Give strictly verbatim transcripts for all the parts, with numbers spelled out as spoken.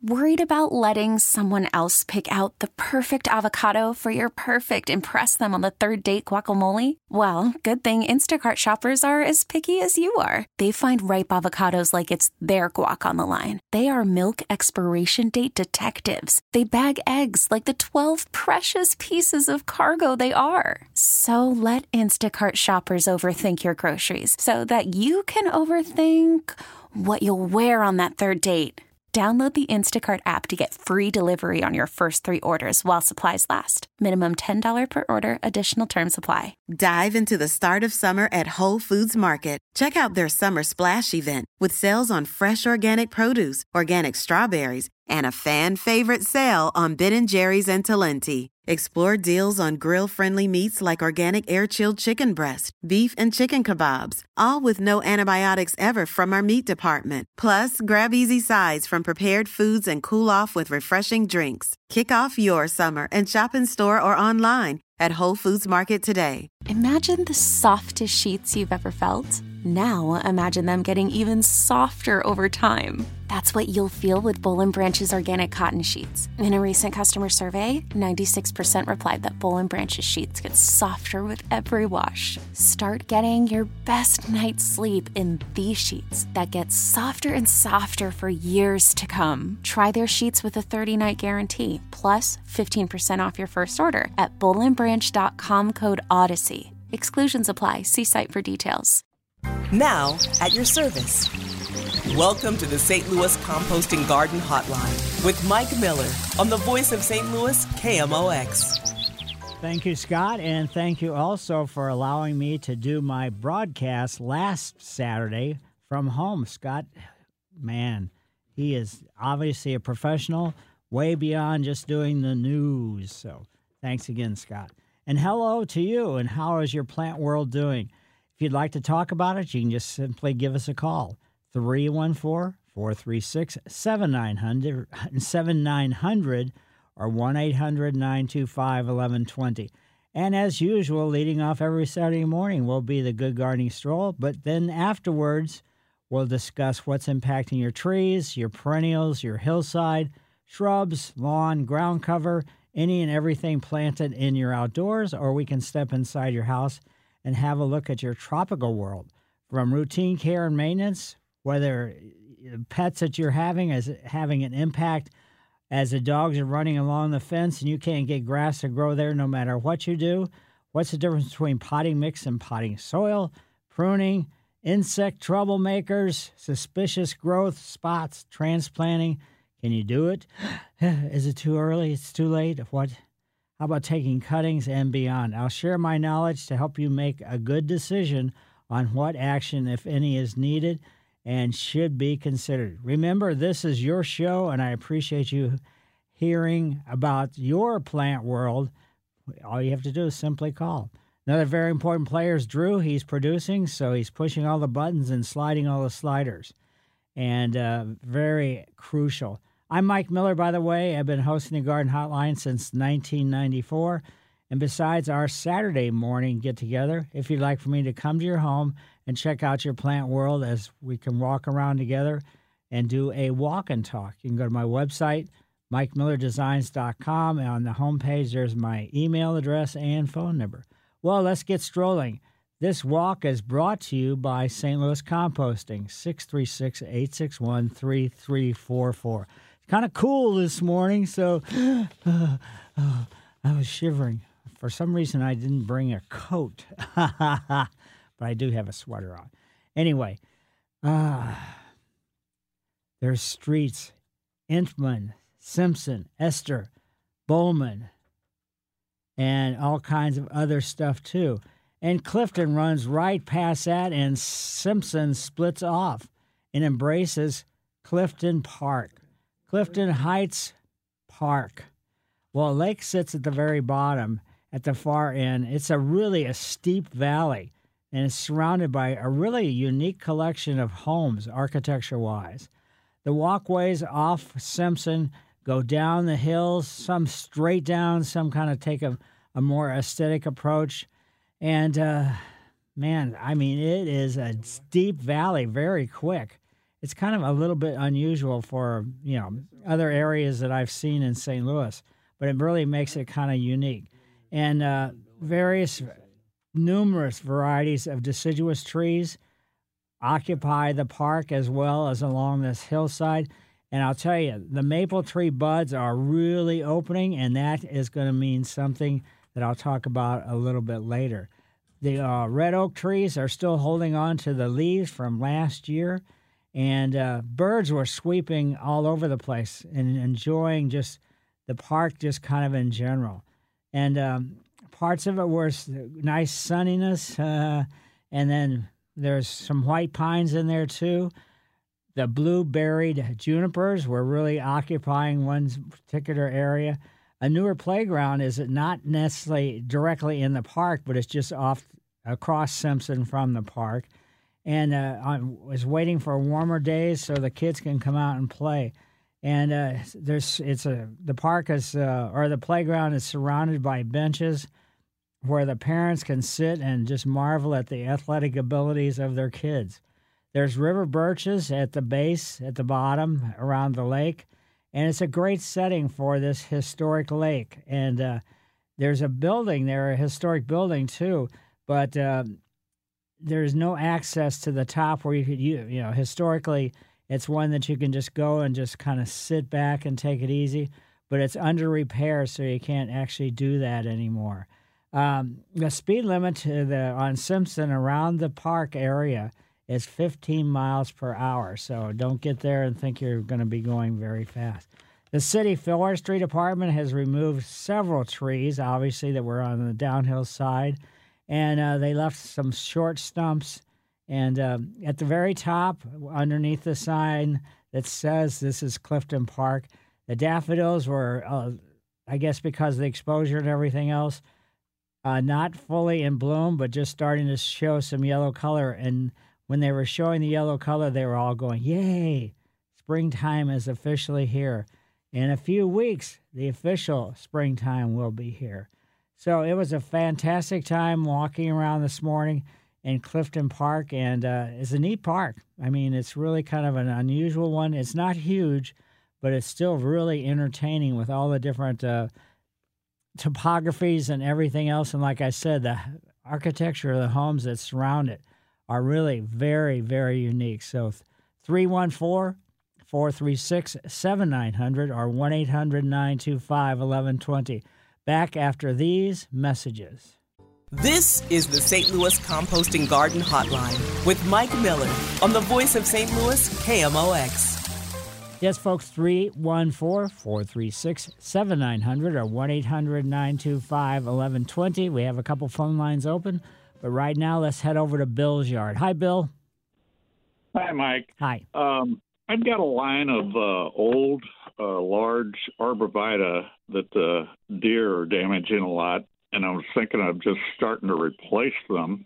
Worried about letting someone else pick out the perfect avocado for your perfect impress them on the third date guacamole? Well, good thing Instacart shoppers are as picky as you are. They find ripe avocados like it's their guac on the line. They are milk expiration date detectives. They bag eggs like the twelve precious pieces of cargo they are. So let Instacart shoppers overthink your groceries so that you can overthink what you'll wear on that third date. Download the Instacart app to get free delivery on your first three orders while supplies last. Minimum ten dollars per order. Additional terms apply. Dive into the start of summer at Whole Foods Market. Check out their Summer Splash event with sales on fresh organic produce, organic strawberries, and a fan-favorite sale on Ben and Jerry's and Talenti. Explore deals on grill-friendly meats like organic air-chilled chicken breast, beef and chicken kebabs, all with no antibiotics ever from our meat department. Plus, grab easy sides from prepared foods and cool off with refreshing drinks. Kick off your summer and shop in store or online at Whole Foods Market today. Imagine the softest sheets you've ever felt. Now imagine them getting even softer over time. That's what you'll feel with Boll and Branch's organic cotton sheets. In a recent customer survey, ninety-six percent replied that Boll and Branch's sheets get softer with every wash. Start getting your best night's sleep in these sheets that get softer and softer for years to come. Try their sheets with a thirty-night guarantee, plus fifteen percent off your first order at boll and branch dot com code Odyssey. Exclusions apply. See site for details. Now, at your service. Welcome to the Saint Louis Composting Garden Hotline with Mike Miller on the voice of Saint Louis, K M O X. Thank you, Scott, and thank you also for allowing me to do my broadcast last Saturday from home. Scott, man, he is obviously a professional, way beyond just doing the news. So thanks again, Scott. And hello to you, and how is your plant world doing? If you'd like to talk about it, you can just simply give us a call. three one four, four three six, seven nine zero zero or one eight hundred, nine two five, one one two zero. And as usual, leading off every Saturday morning will be the Good Gardening Stroll, but then afterwards we'll discuss what's impacting your trees, your perennials, your hillside, shrubs, lawn, ground cover, any and everything planted in your outdoors, or we can step inside your house and have a look at your tropical world. From routine care and maintenance, whether pets that you're having is having an impact as the dogs are running along the fence and you can't get grass to grow there no matter what you do. What's the difference between potting mix and potting soil, pruning, insect troublemakers, suspicious growth spots, transplanting? Can you do it? Is it too early? It's too late? What? How about taking cuttings and beyond? I'll share my knowledge to help you make a good decision on what action, if any, is needed and should be considered. Remember, this is your show, and I appreciate you hearing about your plant world. All you have to do is simply call. Another very important player is Drew. He's producing, so he's pushing all the buttons and sliding all the sliders. And uh, very crucial. I'm Mike Miller, by the way. I've been hosting the Garden Hotline since nineteen ninety-four. And besides our Saturday morning get-together, if you'd like for me to come to your home and check out your plant world as we can walk around together and do a walk and talk, you can go to my website, mike miller designs dot com, and on the homepage there's my email address and phone number. Well, let's get strolling. This walk is brought to you by Saint Louis Composting, six three six, eight six one, three three four four. It's kind of cool this morning, so uh, uh, I was shivering. For some reason, I didn't bring a coat, but I do have a sweater on. Anyway, uh, there's streets, Entman, Simpson, Esther, Bowman, and all kinds of other stuff, too. And Clifton runs right past that, and Simpson splits off and embraces Clifton Park. Clifton Heights Park. Well, Lake sits at the very bottom, at the far end. It's a really a steep valley, and it's surrounded by a really unique collection of homes, architecture-wise. The walkways off Simpson go down the hills, some straight down, some kind of take a, a more aesthetic approach. And, uh, man, I mean, it is a steep valley very quick. it's kind of a little bit unusual for, you know, other areas that I've seen in Saint Louis, but it really makes it kind of unique. And uh, various, numerous varieties of deciduous trees occupy the park as well as along this hillside. And I'll tell you, the maple tree buds are really opening, and that is going to mean something that I'll talk about a little bit later. The uh, red oak trees are still holding on to the leaves from last year, and uh, birds were sweeping all over the place and enjoying just the park just kind of in general. And um, parts of it were nice sunniness, uh, and then there's some white pines in there too. The blue-berried junipers were really occupying one particular area. A newer playground is not necessarily directly in the park, but it's just off across Simpson from the park. And uh, I was waiting for warmer days so the kids can come out and play. And uh, there's it's a the park is uh, or the playground is surrounded by benches where the parents can sit and just marvel at the athletic abilities of their kids. There's river birches at the base, at the bottom, around the lake, and it's a great setting for this historic lake. And uh, there's a building there, a historic building too, but uh, there's no access to the top where you could, you, you know, historically, it's one that you can just go and just kind of sit back and take it easy, but it's under repair, so you can't actually do that anymore. Um, the speed limit to the on Simpson around the park area is fifteen miles per hour, so don't get there and think you're going to be going very fast. The city forestry department has removed several trees, obviously, that were on the downhill side, and uh, they left some short stumps. And uh, at the very top, underneath the sign that says this is Clifton Park, the daffodils were, uh, I guess because of the exposure and everything else, uh, not fully in bloom, but just starting to show some yellow color. And when they were showing the yellow color, they were all going, yay, springtime is officially here. In a few weeks, the official springtime will be here. So it was a fantastic time walking around this morning in Clifton Park, and uh, it's a neat park. I mean, it's really kind of an unusual one. It's not huge, but it's still really entertaining with all the different uh, topographies and everything else. And like I said, the architecture of the homes that surround it are really very, very unique. So three one four, four three six, seven nine zero zero or one eight hundred, nine two five, one one two zero. Back after these messages. This is the Saint Louis Composting Garden Hotline with Mike Miller on the voice of Saint Louis, K M O X. Yes, folks, three one four, four three six, seven nine zero zero or one eight hundred, nine two five, one one two zero. We have a couple phone lines open, but right now let's head over to Bill's yard. Hi, Bill. Hi, Mike. Hi. Um, I've got a line of uh, old, uh, large arborvitae that uh, deer are damaging a lot, and I was thinking of just starting to replace them.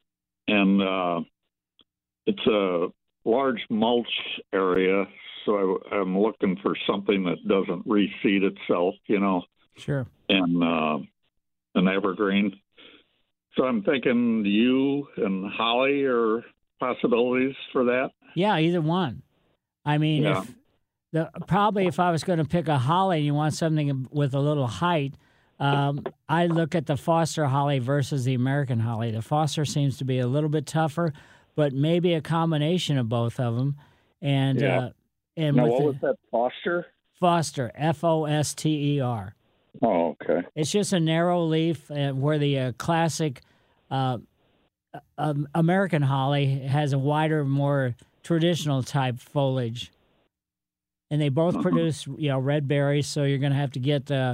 And uh, it's a large mulch area, so I, I'm looking for something that doesn't reseed itself, you know. Sure. And uh, an evergreen. So I'm thinking you and holly are possibilities for that. Yeah, either one. I mean, Yeah. if the probably if I was going to pick a holly and you want something with a little height, um, I look at the Foster holly versus the American holly. The Foster seems to be a little bit tougher, but maybe a combination of both of them. And Yeah. uh, and Now, with what the was that, Foster? Foster, F O S T E R. Oh, okay. It's just a narrow leaf uh, where the uh, classic uh, um, American holly has a wider, more traditional type foliage. And they both Uh-huh. produce, you know, red berries, so you're going to have to get uh,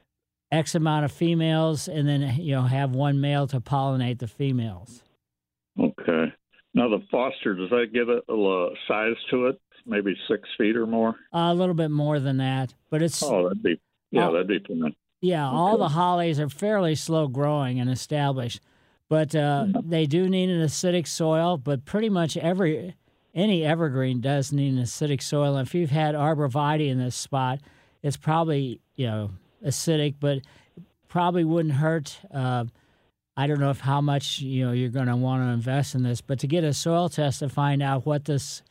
X amount of females and then, you know, have one male to pollinate the females. Okay. Now, the Foster, does that give it a, a size to it? Maybe six feet or more? Uh, a little bit more than that, but it's... Oh, that'd be, yeah, Oh. that'd be fun. Yeah, all Okay. the hollies are fairly slow growing and established, but uh, they do need an acidic soil. But pretty much every any evergreen does need an acidic soil. And if you've had arborvitae in this spot, it's probably you know acidic, but probably wouldn't hurt. Uh, I don't know if how much you know you're going to want to invest in this, but to get a soil test to find out what this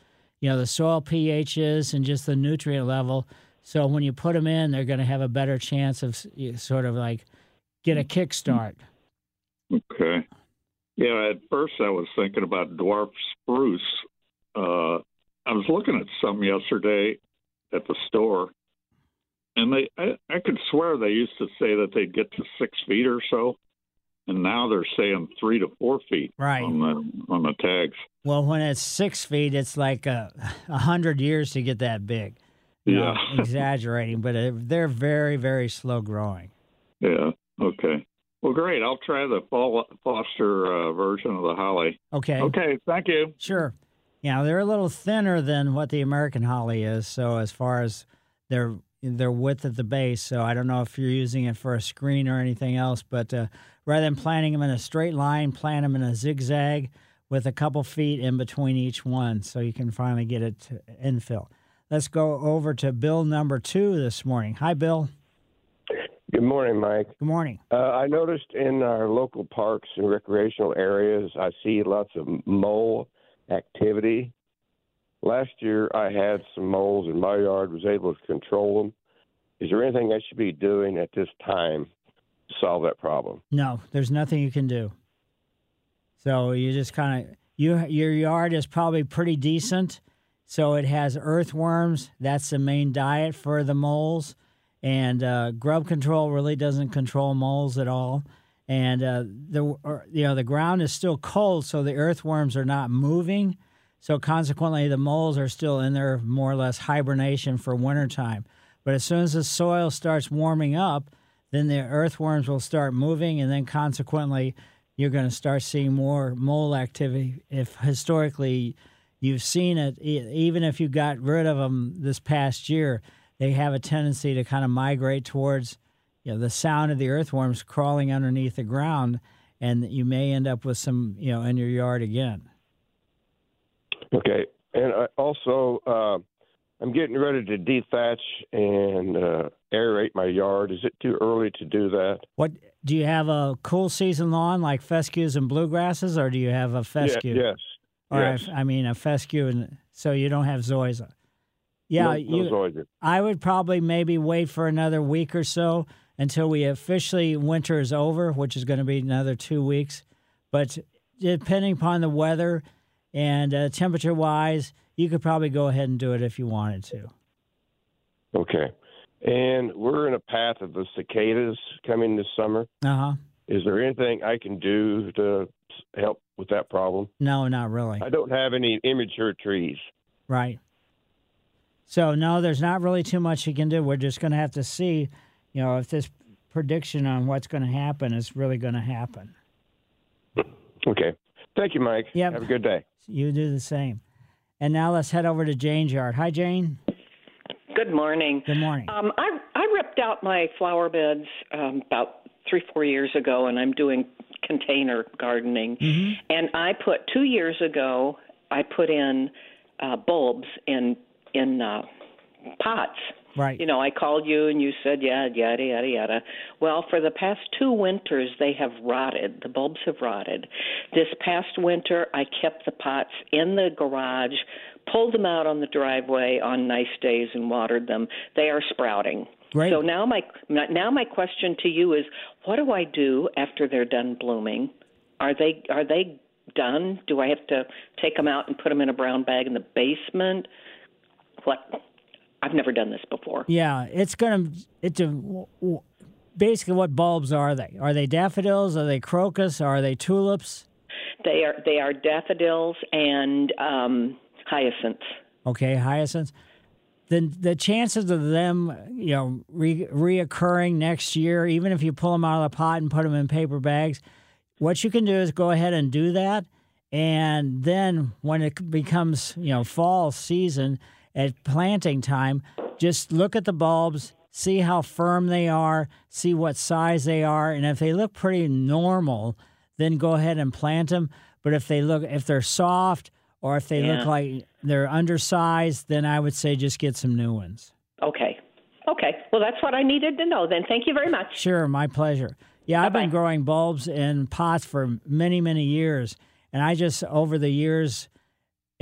you know, the soil pH is and just the nutrient level. So when you put them in, they're going to have a better chance of sort of like get a kickstart. Okay. Yeah, at first I was thinking about dwarf spruce. Uh, I was looking at some yesterday at the store, and they I, I could swear they used to say that they'd get to six feet or so, and now they're saying three to four feet right. on the on the tags. Well, when it's six feet, it's like a, a hundred years to get that big. You Yeah. know, exaggerating, but it, they're very, very slow growing. Yeah, okay. Well, great. I'll try the Foster uh, version of the holly. Okay. Okay, thank you. Sure. Yeah, they're a little thinner than what the American holly is, so as far as their their width at the base. So I don't know if you're using it for a screen or anything else, but uh, rather than planting them in a straight line, plant them in a zigzag with a couple feet in between each one so you can finally get it to infill. Let's go over to Bill number two this morning. Hi, Bill. Good morning, Mike. Good morning. Uh, I noticed in our local parks and recreational areas, I see lots of mole activity. Last year, I had some moles in my yard, was able to control them. Is there anything I should be doing at this time to solve that problem? No, there's nothing you can do. So you just kind of, you your yard is probably pretty decent. So it has earthworms. That's the main diet for the moles. And uh, grub control really doesn't control moles at all. And uh, the or, you know the ground is still cold, so the earthworms are not moving. So consequently, the moles are still in their more or less hibernation for wintertime. But as soon as the soil starts warming up, then the earthworms will start moving, and then consequently, you're going to start seeing more mole activity. If historically you've seen it, even if you got rid of them this past year, they have a tendency to kind of migrate towards, you know, the sound of the earthworms crawling underneath the ground, and you may end up with some, you know, in your yard again. Okay. And I also, uh, I'm getting ready to dethatch and uh, aerate my yard. Is it too early to do that? What do you have, a cool season lawn like fescues and bluegrasses, or do you have a fescue? Yeah, yes. Or yes. I mean a fescue, and so you don't have zoysia. Yeah, no, no you, zoysia. I would probably maybe wait for another week or so until we officially winter is over, which is going to be another two weeks. But depending upon the weather and uh, temperature-wise, you could probably go ahead and do it if you wanted to. Okay. And we're in a path of the cicadas coming this summer. Uh-huh. Is there anything I can do to help with that problem? No, not really. I don't have any immature trees. Right. So, no, there's not really too much you can do. We're just going to have to see, you know, if this prediction on what's going to happen is really going to happen. Okay. Thank you, Mike. Yep. Have a good day. You do the same. And now let's head over to Jane's yard. Hi, Jane. Good morning. Good morning. Um, I, I ripped out my flower beds um, about three, four years ago, and I'm doing container gardening. Mm-hmm. And I put, two years ago, I put in uh, bulbs in in uh, pots. Right. You know, I called you and you said, yeah, yada, yada, yada. Well, for the past two winters, they have rotted. The bulbs have rotted. This past winter, I kept the pots in the garage, pulled them out on the driveway on nice days and watered them. They are sprouting. Great. So now my now my question to you is, what do I do after they're done blooming? Are they are they done? Do I have to take them out and put them in a brown bag in the basement? What? I've never done this before. Yeah, it's going to, it's a, basically what bulbs are they? Are they daffodils? Are they crocus? Are they tulips? They are they are daffodils and um, hyacinths. Okay, hyacinths. The, the chances of them, you know, re, reoccurring next year, even if you pull them out of the pot and put them in paper bags, what you can do is go ahead and do that. And then when it becomes, you know, fall season, at planting time, just look at the bulbs, see how firm they are, see what size they are, and if they look pretty normal, then go ahead and plant them. But if they look, if they're soft or if they yeah. look like they're undersized, then I would say just get some new ones. Okay. Okay. Well, that's what I needed to know then. Thank you very much. Sure, my pleasure. Yeah, Bye-bye. I've been growing bulbs in pots for many, many years, and I just, over the years,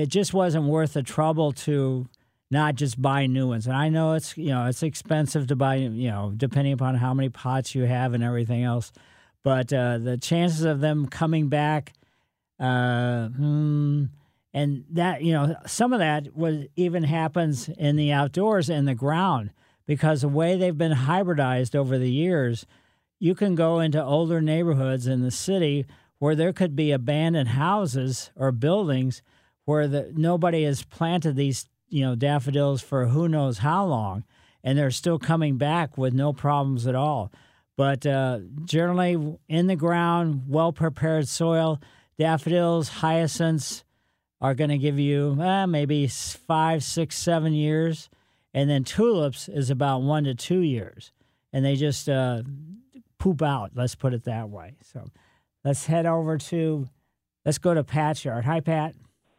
it just wasn't worth the trouble to not just buy new ones. And I know it's, you know, it's expensive to buy, you know, depending upon how many pots you have and everything else. But uh, the chances of them coming back, uh, hmm, and that, you know, some of that was even happens in the outdoors in the ground, because the way they've been hybridized over the years, you can go into older neighborhoods in the city where there could be abandoned houses or buildings where the, nobody has planted these, you know, daffodils for who knows how long, and they're still coming back with no problems at all. But uh, generally in the ground, well-prepared soil, daffodils, hyacinths are going to give you eh, maybe five, six, seven years. And then tulips is about one to two years. And they just uh, poop out, let's put it that way. So let's head over to, let's go to Pat's yard. Hi, Pat.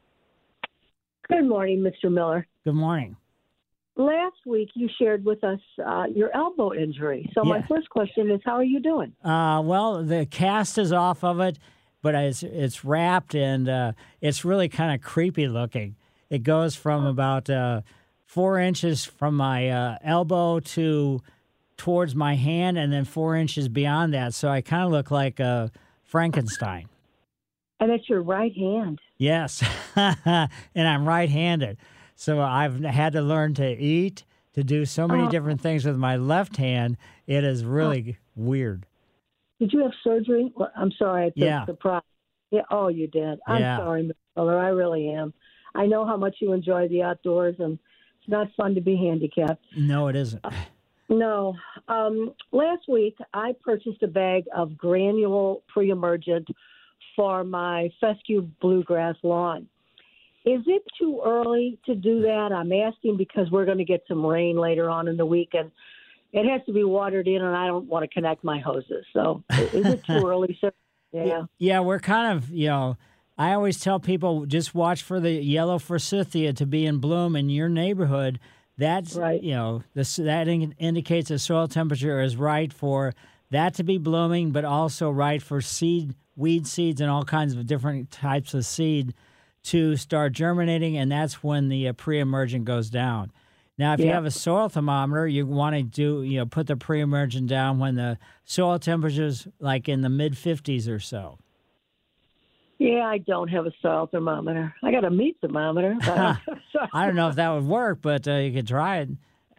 Good morning, Mister Miller. Good morning. Last week you shared with us uh, your elbow injury. So Yeah. my first question is, how are you doing? Uh, well, the cast is off of it, but it's it's wrapped, and uh, it's really kind of creepy looking. It goes from about uh, four inches from my uh, elbow to towards my hand, and then four inches beyond that. So I kind of look like uh, Frankenstein. And it's your right hand. Yes, and I'm right-handed. So I've had to learn to eat, to do so many Oh. different things with my left hand. It is really weird. Did you have surgery? Well, I'm sorry. I took Yeah. the pro- Yeah. Oh, you did. I'm Yeah. sorry, Mister Miller. I really am. I know how much you enjoy the outdoors, and it's not fun to be handicapped. No, it isn't. No. Um, last week, I purchased a bag of granule pre-emergent for my fescue bluegrass lawn. Is it too early to do that? I'm asking because we're going to get some rain later on in the week, and it has to be watered in, and I don't want to connect my hoses. So is it too early, sir? Yeah. Yeah, we're kind of, you know, I always tell people just watch for the yellow forsythia to be in bloom in your neighborhood. That's, Right. you know, this, that in, indicates the soil temperature is right for that to be blooming, but also right for seed, weed seeds and all kinds of different types of seed to start germinating, and that's when the uh, pre-emergent goes down. Now, if you Yeah. have a soil thermometer, you want to do, you know, put the pre-emergent down when the soil temperature's like in the mid fifties or so. Yeah, I don't have a soil thermometer. I got a meat thermometer. But I, don't I don't know if that would work, but uh, you could try it.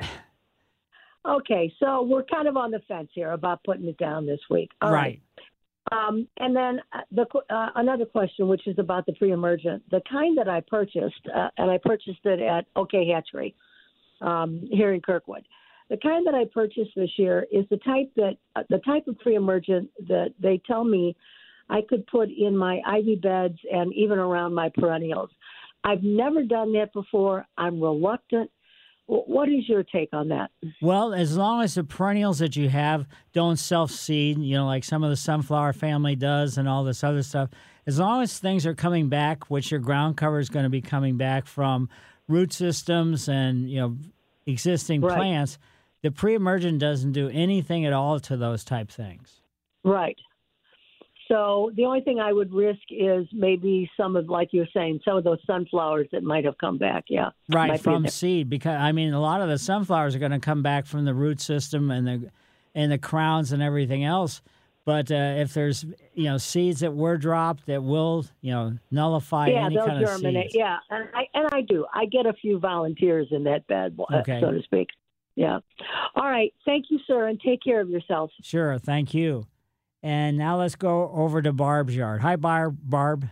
Okay, so we're kind of on the fence here about putting it down this week. All Right. Um, and then uh, the uh, another question, which is about the pre-emergent, the kind that I purchased, uh, and I purchased it at OK Hatchery um, here in Kirkwood. The kind that I purchased this year is the type that uh, the type of pre-emergent that they tell me I could put in my ivy beds and even around my perennials. I've never done that before. I'm reluctant. W- What is your take on that? Well, as long as the perennials that you have don't self-seed, you know, like some of the sunflower family does and all this other stuff, as long as things are coming back, which your ground cover is going to be coming back from root systems and, you know, existing Right. plants, the pre-emergent doesn't do anything at all to those type things. Right. So the only thing I would risk is maybe some of, like you're saying, some of those sunflowers that might have come back. Yeah. Right, Might be in from there. seed, because I mean a lot of the sunflowers are going to come back from the root system and the and the crowns and everything else. But uh, if there's, you know, seeds that were dropped that will, you know, nullify Yeah, any they'll kind of germinate. seeds. Yeah, and I and I do. I get a few volunteers in that bed, uh, Okay. so to speak. Yeah. All right. Thank you, sir, and take care of yourself. Sure, thank you. And now let's go over to Barb's yard. Hi, Barb. Barb.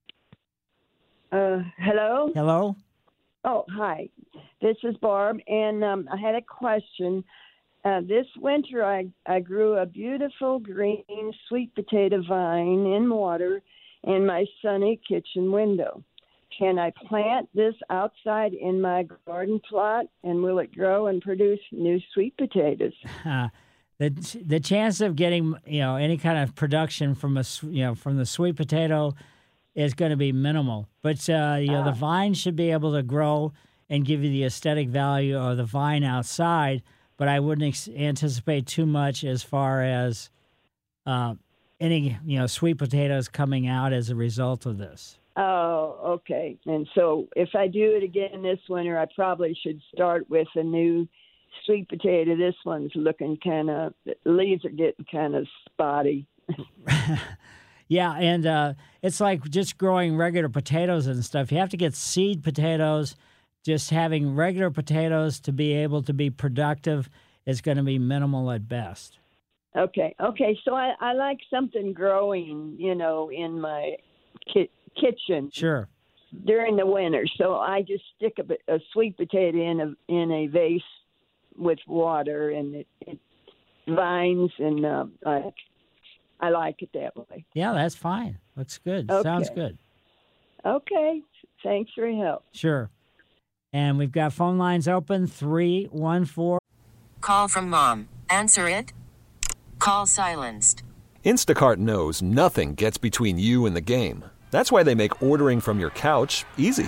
Uh, hello? Hello. Oh, hi. This is Barb, and um, I had a question. Uh, this winter, I, I grew a beautiful green sweet potato vine in water in my sunny kitchen window. Can I plant this outside in my garden plot, and will it grow and produce new sweet potatoes? Uh, the the chance of getting, you know, any kind of production from a s- you know from the sweet potato is going to be minimal. But uh, you know, the vine should be able to grow and give you the aesthetic value of the vine outside. But I wouldn't ex- anticipate too much as far as uh, any, you know, sweet potatoes coming out as a result of this. Oh, okay. And so if I do it again this winter, I probably should start with a new sweet potato. This one's looking kind of, leaves are getting kind of spotty. Yeah, and uh, it's like just growing regular potatoes and stuff. You have to get seed potatoes. Just having regular potatoes to be able to be productive is going to be minimal at best. Okay, okay. So I, I like something growing, you know, in my ki- kitchen. Sure. During the winter. So I just stick a, a sweet potato in a in a vase with water, and it, it vines, and uh, I, I like it that way. Yeah, that's fine. Looks good. Okay. Sounds good. Okay. Thanks for your help. Sure. And we've got phone lines open, three one four. Call from mom. Answer it. Call silenced. Instacart knows nothing gets between you and the game. That's why they make ordering from your couch easy.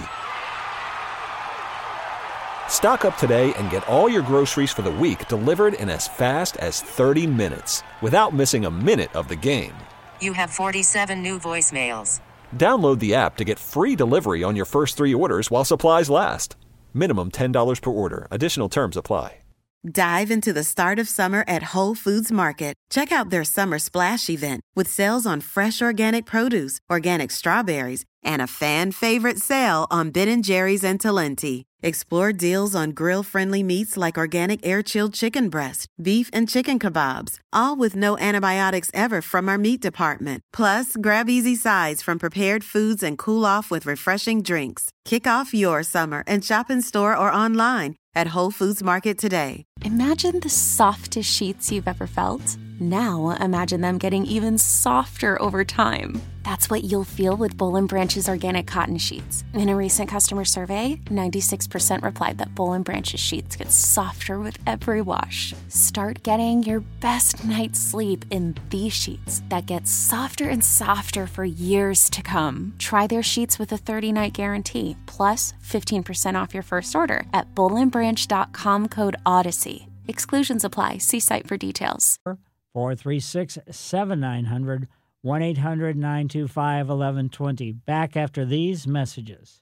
Stock up today and get all your groceries for the week delivered in as fast as thirty minutes without missing a minute of the game. You have forty-seven new voicemails. Download the app to get free delivery on your first three orders while supplies last. Minimum ten dollars per order. Additional terms apply. Dive into the start of summer at Whole Foods Market. Check out their Summer Splash event with sales on fresh organic produce, organic strawberries, and a fan favorite sale on Ben and Jerry's and Talenti. Explore deals on grill-friendly meats like organic air-chilled chicken breast, beef and chicken kebabs, all with no antibiotics ever from our meat department. Plus, grab easy sides from prepared foods and cool off with refreshing drinks. Kick off your summer and shop in store or online at Whole Foods Market today. Imagine the softest sheets you've ever felt. Now imagine them getting even softer over time. That's what you'll feel with Boll and Branch's organic cotton sheets. In a recent customer survey, ninety-six percent replied that Boll and Branch's sheets get softer with every wash. Start getting your best night's sleep in these sheets that get softer and softer for years to come. Try their sheets with a thirty-night guarantee, plus fifteen percent off your first order at boll and branch dot com code Odyssey. Exclusions apply. See site for details. four three six, seven nine zero zero, one eight hundred, nine two five, one one two zero. Back after these messages.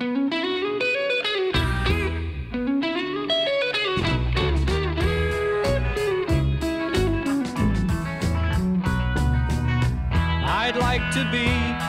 I'd like to be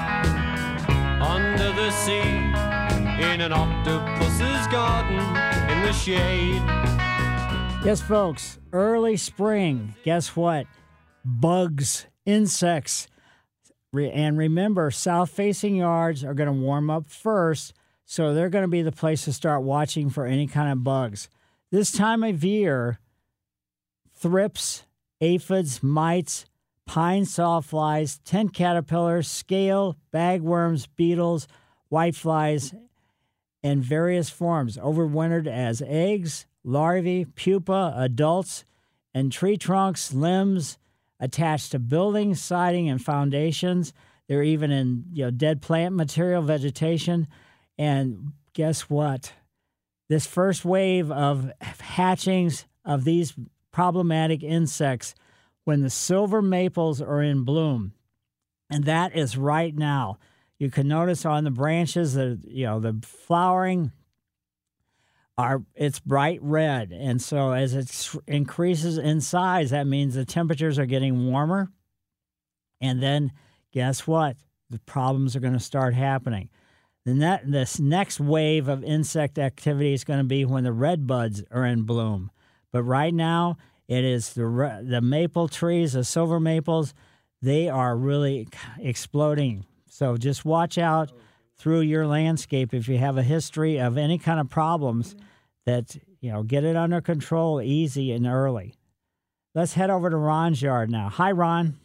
under the sea in an octopus's garden in the shade. Yes, folks, early spring. Guess what? Bugs, insects. Re- and remember, south-facing yards are going to warm up first, so they're going to be the place to start watching for any kind of bugs. This time of year, thrips, aphids, mites, pine sawflies, tent caterpillars, scale, bagworms, beetles, whiteflies, and various forms overwintered as eggs, larvae, pupa, adults, and tree trunks, limbs attached to buildings, siding, and foundations. They're even in you know dead plant material, vegetation. And guess what? This first wave of hatchings of these problematic insects when the silver maples are in bloom, and that is right now. You can notice on the branches that you know the flowering are it's bright red, and so as it increases in size, that means the temperatures are getting warmer, and then guess what? The problems are going to start happening. Then that this next wave of insect activity is going to be when the red buds are in bloom. But right now, it is the the maple trees, the silver maples, they are really exploding. So just watch out through your landscape if you have a history of any kind of problems that, you know, get it under control easy and early. Let's head over to Ron's yard now. Hi, Ron.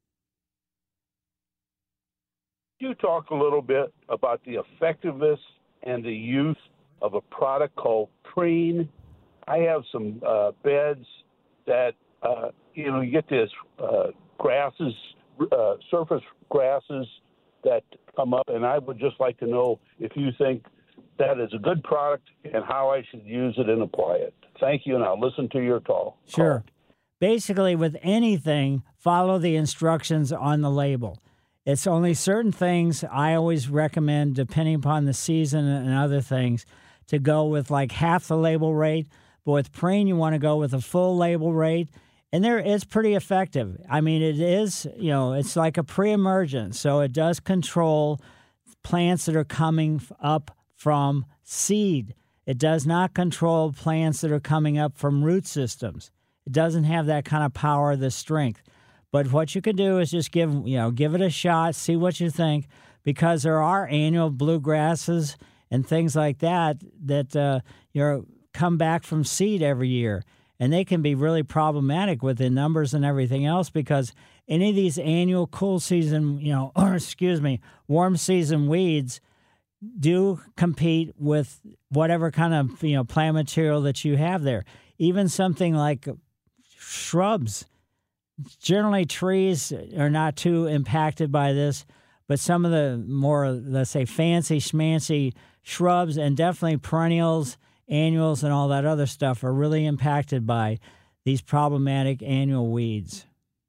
You talk a little bit about the effectiveness and the use of a product called Preen. I have some uh, beds that, uh, you know, you get this uh, grasses, uh, surface grasses that come up, and I would just like to know if you think that is a good product and how I should use it and apply it. Thank you, and I'll listen to your call. Sure. Basically, with anything, follow the instructions on the label. It's only certain things I always recommend, depending upon the season and other things, to go with like half the label rate. But with Preen, you want to go with a full label rate. And there, it's pretty effective. I mean, it is, you know, it's like a pre-emergent. So it does control plants that are coming up from seed. It does not control plants that are coming up from root systems. It doesn't have that kind of power, the strength. But what you can do is just give, you know, give it a shot, see what you think, because there are annual bluegrasses and things like that that uh, you know, come back from seed every year. And they can be really problematic with the numbers and everything else, because any of these annual cool season, you know, or excuse me, warm season weeds do compete with whatever kind of, you know, plant material that you have there. Even something like shrubs. Generally, trees are not too impacted by this, but some of the more, let's say, fancy schmancy shrubs and definitely perennials, annuals, and all that other stuff are really impacted by these problematic annual weeds.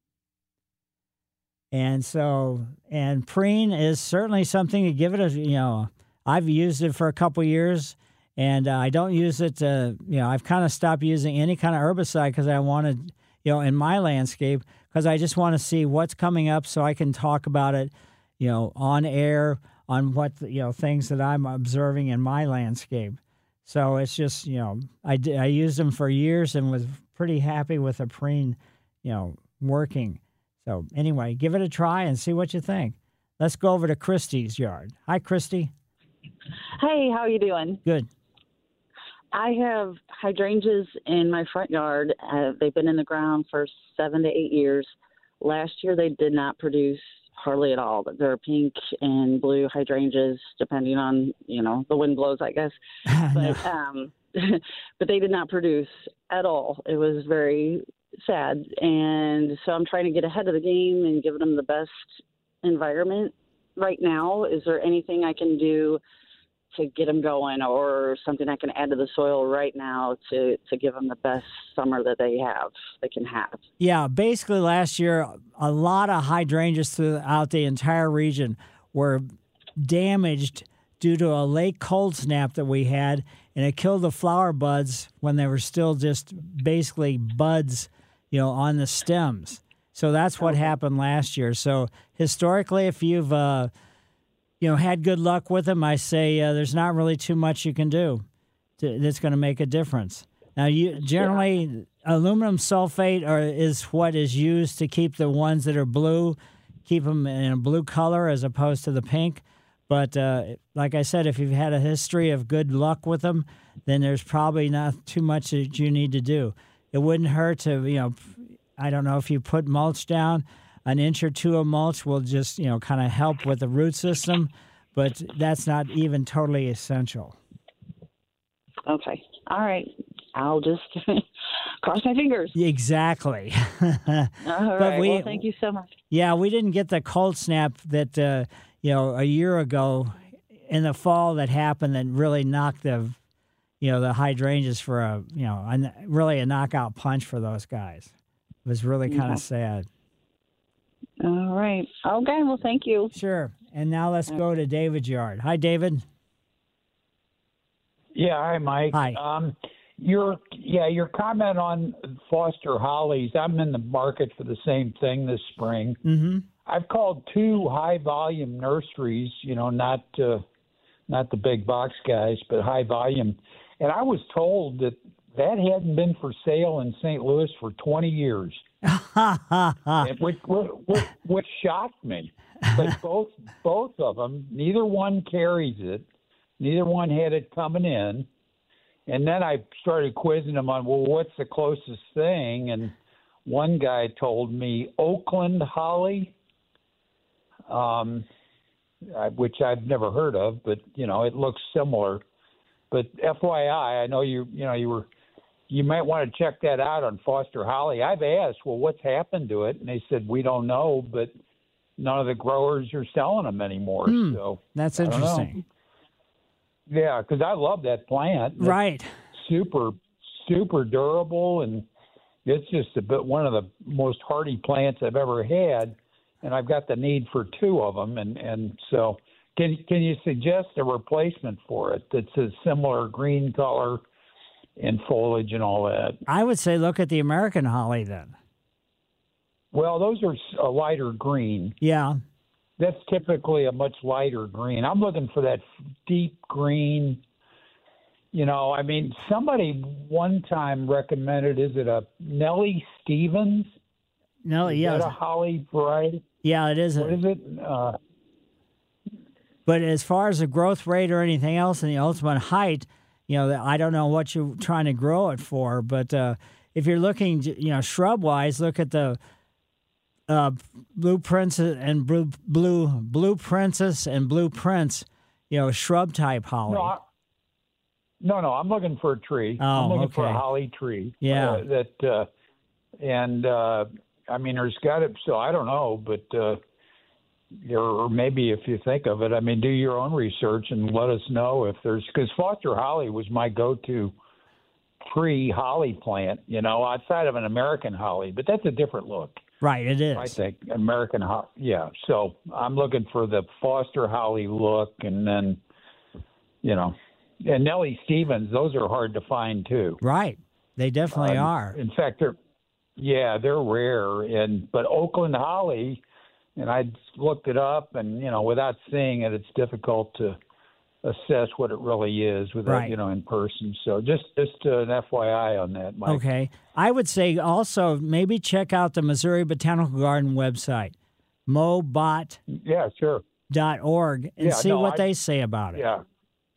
And so, and Preen is certainly something to give it a, you know, I've used it for a couple years, and uh, I don't use it to, you know, I've kind of stopped using any kind of herbicide because I wanted, you know, in my landscape, because I just want to see what's coming up so I can talk about it, you know, on air, on what, you know, things that I'm observing in my landscape. So it's just, you know, I, did, I used them for years and was pretty happy with the Preen, you know, working. So anyway, give it a try and see what you think. Let's go over to Christy's yard. Hi, Christy. Hey, how are you doing? Good. I have hydrangeas in my front yard. Uh, they've been in the ground for seven to eight years. Last year, they did not produce hardly at all. They're pink and blue hydrangeas, depending on, you know, the wind blows, I guess. But um, but they did not produce at all. It was very sad. And so I'm trying to get ahead of the game and give them the best environment right now. Is there anything I can do to get them going, or something I can add to the soil right now to, to give them the best summer that they have, they can have? Yeah, basically last year, a lot of hydrangeas throughout the entire region were damaged due to a late cold snap that we had, and it killed the flower buds when they were still just basically buds, you know, on the stems. So that's what happened last year. So historically, if you've uh, you know, had good luck with them, I say uh, there's not really too much you can do to, that's going to make a difference. Now, you generally, yeah. aluminum sulfate are, is what is used to keep the ones that are blue, keep them in a blue color as opposed to the pink. But uh, like I said, if you've had a history of good luck with them, then there's probably not too much that you need to do. It wouldn't hurt to, you know, I don't know if you put mulch down. An inch or two of mulch will just, you know, kind of help with the root system, but that's not even totally essential. Okay. All right. I'll just cross my fingers. Exactly. All right. We, well, thank you so much. Yeah, we didn't get the cold snap that, uh, you know, a year ago in the fall that happened that really knocked the, you know, the hydrangeas for a, you know, a, really a knockout punch for those guys. It was really kind of sad. All right. Okay. Well, thank you. Sure. And now let's go to David's yard. Hi, David. Yeah. Hi, Mike. Hi. Um, your yeah, your comment on Foster hollies. I'm in the market for the same thing this spring. Mm-hmm. I've called two high volume nurseries. You know, not uh, not the big box guys, but high volume. And I was told that that hadn't been for sale in Saint Louis for twenty years. which, which, which shocked me. But both both of them, neither one carries it. Neither one had it coming in. And then I started quizzing them on, well, what's the closest thing? And one guy told me Oakland holly, um, which I've never heard of, but, you know, it looks similar. But F Y I, I know you, you know, you were – you might want to check that out on Foster holly. I've asked, well, what's happened to it? And they said, we don't know, but none of the growers are selling them anymore. Hmm, so that's interesting. Yeah, because I love that plant. It's right. Super, super durable, and it's just a bit one of the most hardy plants I've ever had. and I've got the need for two of them, and, and so can can you suggest a replacement for it that's a similar green color and foliage and all that? I would say look at the American holly then. Well, those are a lighter green. Yeah. That's typically a much lighter green. I'm looking for that deep green. You know, I mean, somebody one time recommended, is it a Nellie Stevens? No, yeah. Is that a holly variety? Yeah, it is. What is it? Uh, but as far as the growth rate or anything else and the ultimate height, you know, I don't know what you're trying to grow it for. But uh, if you're looking, you know, shrub-wise, look at the uh, Blue Princess and Blue, Blue Blue Princess and Blue Prince, you know, shrub-type holly. No, I, no, no, I'm looking for a tree. Oh, I'm looking okay. for a holly tree. Yeah. Uh, that, uh, and, uh, I mean, there's got to, so I don't know, but, uh, or maybe if you think of it, I mean, do your own research and let us know if there's, because Foster holly was my go-to pre-holly plant, you know, outside of an American holly, but that's a different look. Right, it is. I think American holly, yeah. So I'm looking for the Foster holly look, and then, you know, and Nellie Stevens, those are hard to find too. Right, they definitely um, are. In fact, they're yeah, they're rare. And but Oakland holly, and I looked it up, and you know, without seeing it, it's difficult to assess what it really is without Right. you know in person. So just just uh, an F Y I on that, Mike. Okay, I would say also maybe check out the Missouri Botanical Garden website, mobot Yeah, sure. dot org, and Yeah, see no, what I- they say about it. Yeah.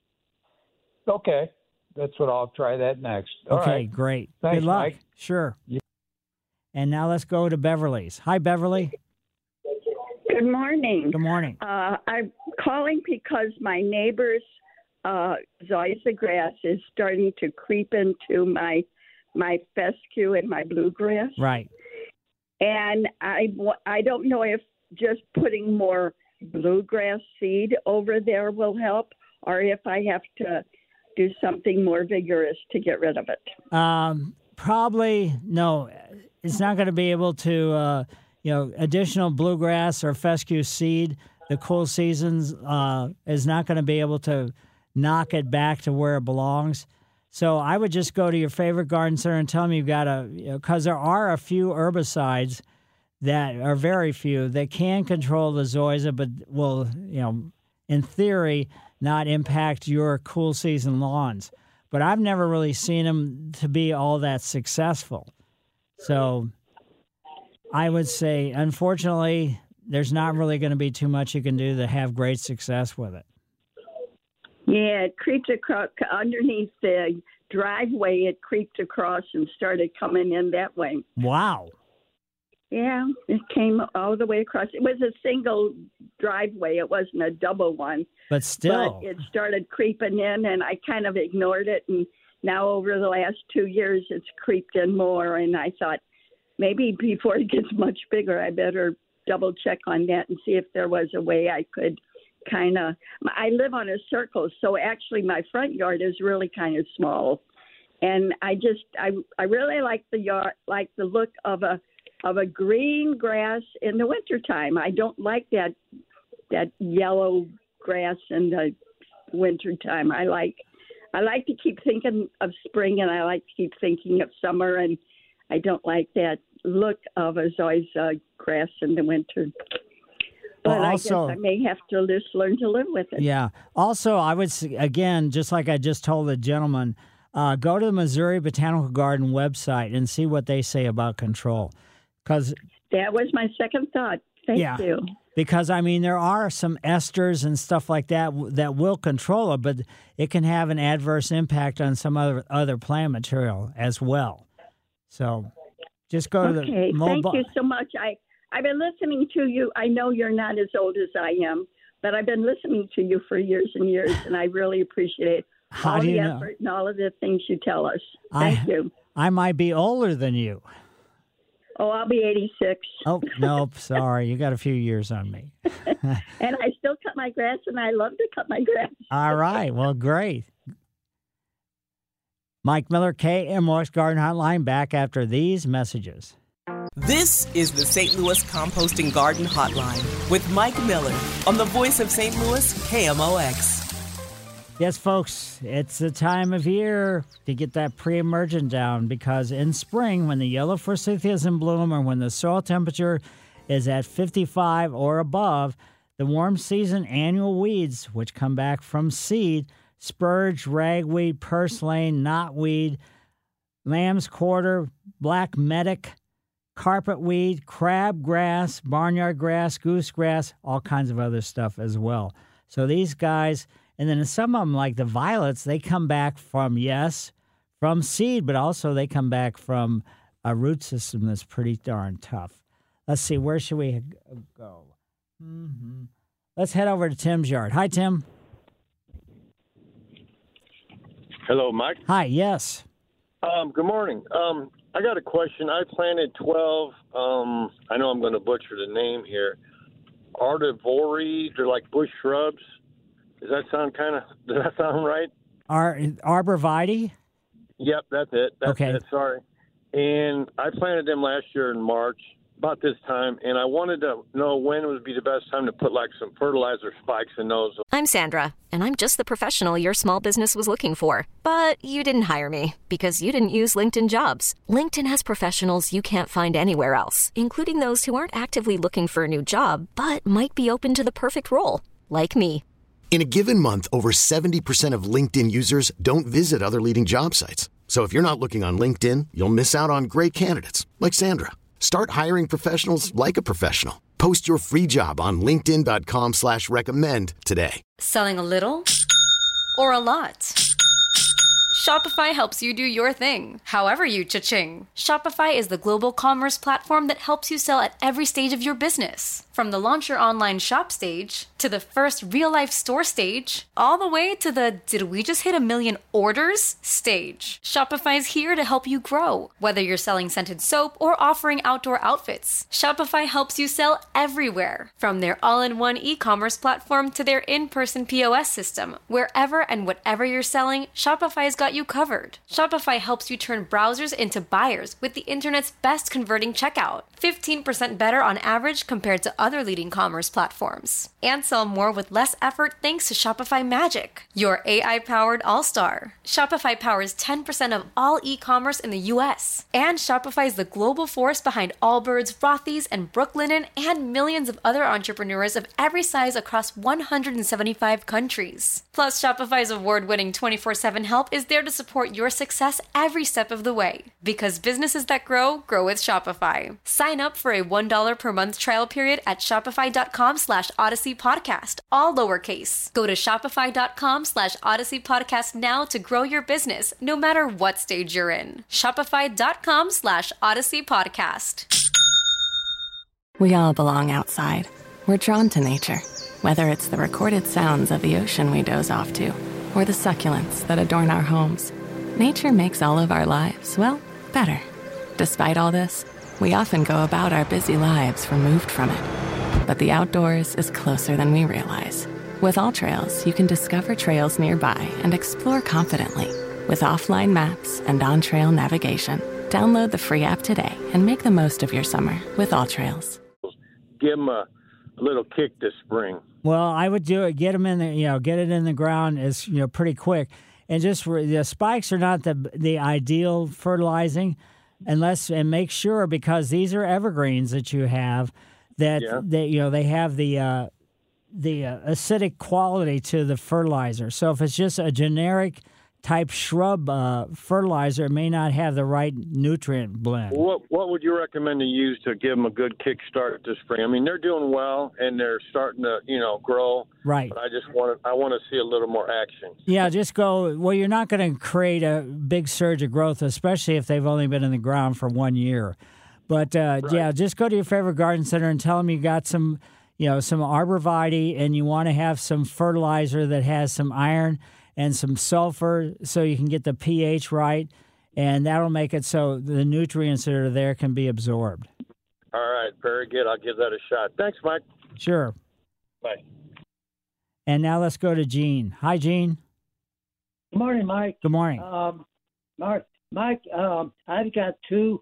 Okay, that's what I'll try that next. All Okay, right. great. Thanks, Good luck. Mike. Sure. And now let's go to Beverly's. Hi, Beverly. Good morning. Good morning. Uh, I'm calling because my neighbor's uh, zoysia grass is starting to creep into my my fescue and my bluegrass, Right. and I wa- I don't know if just putting more bluegrass seed over there will help, or if I have to do something more vigorous to get rid of it. Um, probably no. It's not going to be able to. Uh, you know, additional bluegrass or fescue seed. The cool seasons uh, is not going to be able to knock it back to where it belongs. So I would just go to your favorite garden center and tell them you've got a, you know, because there are a few herbicides that are very few that can control the zoysia, but will, you know, in theory, not impact your cool season lawns. But I've never really seen them to be all that successful. So I would say, unfortunately, there's not really going to be too much you can do to have great success with it. Yeah, it creeped across underneath the driveway. It creeped across and started coming in that way. Wow. Yeah, it came all the way across. It was a single driveway. It wasn't a double one. But still. But it started creeping in, and I kind of ignored it. And now over the last two years, it's creeped in more. And I thought, maybe before it gets much bigger, I better double check on that and see if there was a way I could kind of. I live on a circle, so actually my front yard is really kind of small, and I just I I really like the yard, like the look of a of a green grass in the wintertime. I don't like that that yellow grass in the wintertime. I like I like to keep thinking of spring, and I like to keep thinking of summer, and I don't like that look of a zoysia grass in the winter. But Well, also- I guess I may have to just learn to live with it. Yeah. Also, I would say, again, just like I just told the gentleman, uh, go to the Missouri Botanical Garden website and see what they say about control. Because That was my second thought. Thank Yeah. you. Because, I mean, there are some esters and stuff like that w- that will control it, but it can have an adverse impact on some other other plant material as well. So just go to the Okay, mobile. thank you so much. I, I've been listening to you. I know you're not as old as I am, but I've been listening to you for years and years, and I really appreciate How all do the you know? effort and all of the things you tell us. Thank I, you. I might be older than you. Oh, I'll be eighty-six. Oh, nope, sorry. You got a few years on me. And I still cut my grass, and I love to cut my grass. All right. Well, great. Mike Miller, K M O X Garden Hotline, back after these messages. This is the Saint Louis Composting Garden Hotline with Mike Miller on the voice of Saint Louis, K M O X. Yes, folks, it's the time of year to get that pre-emergent down, because in spring, when the yellow forsythia is in bloom or when the soil temperature is at fifty-five or above, the warm season annual weeds, which come back from seed, spurge, ragweed, purslane, knotweed, lamb's quarter, black medic, carpetweed, crabgrass, barnyard grass, goosegrass, all kinds of other stuff as well. So these guys, and then some of them, like the violets, they come back from, yes, from seed, but also they come back from a root system that's pretty darn tough. Let's see, where should we go? Mm-hmm. Let's head over to Tim's yard. Hi, Tim. Hello, Mike. Hi, yes. Um, good morning. Um, I got a question. I planted twelve, um, I know I'm going to butcher the name here, artivories, they're like bush shrubs. Does that sound kind of, does that sound right? Ar- arborvitae? Yep, that's it. That's okay. it, sorry. And I planted them last year in March, about this time, and I wanted to know when would be the best time to put like some fertilizer spikes in those. I'm Sandra, and I'm just the professional your small business was looking for. But you didn't hire me because you didn't use LinkedIn Jobs. LinkedIn has professionals you can't find anywhere else, including those who aren't actively looking for a new job, but might be open to the perfect role, like me. In a given month, over seventy percent of LinkedIn users don't visit other leading job sites. So if you're not looking on LinkedIn, you'll miss out on great candidates like Sandra. Start hiring professionals like a professional. Post your free job on linkedin.com slash recommend today. Selling a little or a lot? Shopify helps you do your thing, however you cha-ching. Shopify is the global commerce platform that helps you sell at every stage of your business. From the launch your online shop stage, to the first real-life store stage, all the way to the did we just hit a million orders stage. Shopify's here to help you grow. Whether you're selling scented soap or offering outdoor outfits, Shopify helps you sell everywhere. From their all-in-one e-commerce platform to their in-person P O S system, wherever and whatever you're selling, Shopify's got you covered. Shopify helps you turn browsers into buyers with the internet's best converting checkout. fifteen percent better on average compared to other leading commerce platforms. And sell more with less effort thanks to Shopify Magic, your A I-powered all-star. Shopify powers ten percent of all e-commerce in the U S. And Shopify is the global force behind Allbirds, Rothy's, and Brooklinen, and millions of other entrepreneurs of every size across one hundred seventy-five countries. Plus, Shopify's award-winning twenty-four seven help is there to support your success every step of the way. Because businesses that grow, grow with Shopify. Sign up for a one dollar per month trial period at shopify.com slash Odyssey Podcast, all lowercase. Go to shopify.com slash Odyssey Podcast now to grow your business, no matter what stage you're in. Shopify.com slash Odyssey Podcast. We all belong outside. We're drawn to nature, whether it's the recorded sounds of the ocean we doze off to, or the succulents that adorn our homes. Nature makes all of our lives, well, better. Despite all this, we often go about our busy lives removed from it. But the outdoors is closer than we realize. With AllTrails, you can discover trails nearby and explore confidently. With offline maps and on-trail navigation, download the free app today and make the most of your summer with AllTrails. Give them a, a little kick this spring. Well, I would do it. Get them in the, you know, get it in the ground is, you know, pretty quick. And just the spikes are not the the ideal fertilizing, unless and make sure, because these are evergreens that you have, that Yeah. they you know they have the uh, the uh, acidic quality to the fertilizer. So if it's just a generic type shrub uh, fertilizer, it may not have the right nutrient blend. What What would you recommend to use to give them a good kick start this spring? I mean, they're doing well and they're starting to, you know, grow. Right. But I just want to I want to see a little more action. Yeah, just go. Well, you're not going to create a big surge of growth, especially if they've only been in the ground for one year. But uh, Right. yeah, just go to your favorite garden center and tell them you got some, you know, some arborvitae, and you want to have some fertilizer that has some iron and some sulfur, so you can get the pH right, and that'll make it so the nutrients that are there can be absorbed. All right, very good. I'll give that a shot. Thanks, Mike. Sure. Bye. And now let's go to Gene. Hi, Gene. Good morning, Mike. Good morning. Um, Mark, Mike, um, I've got two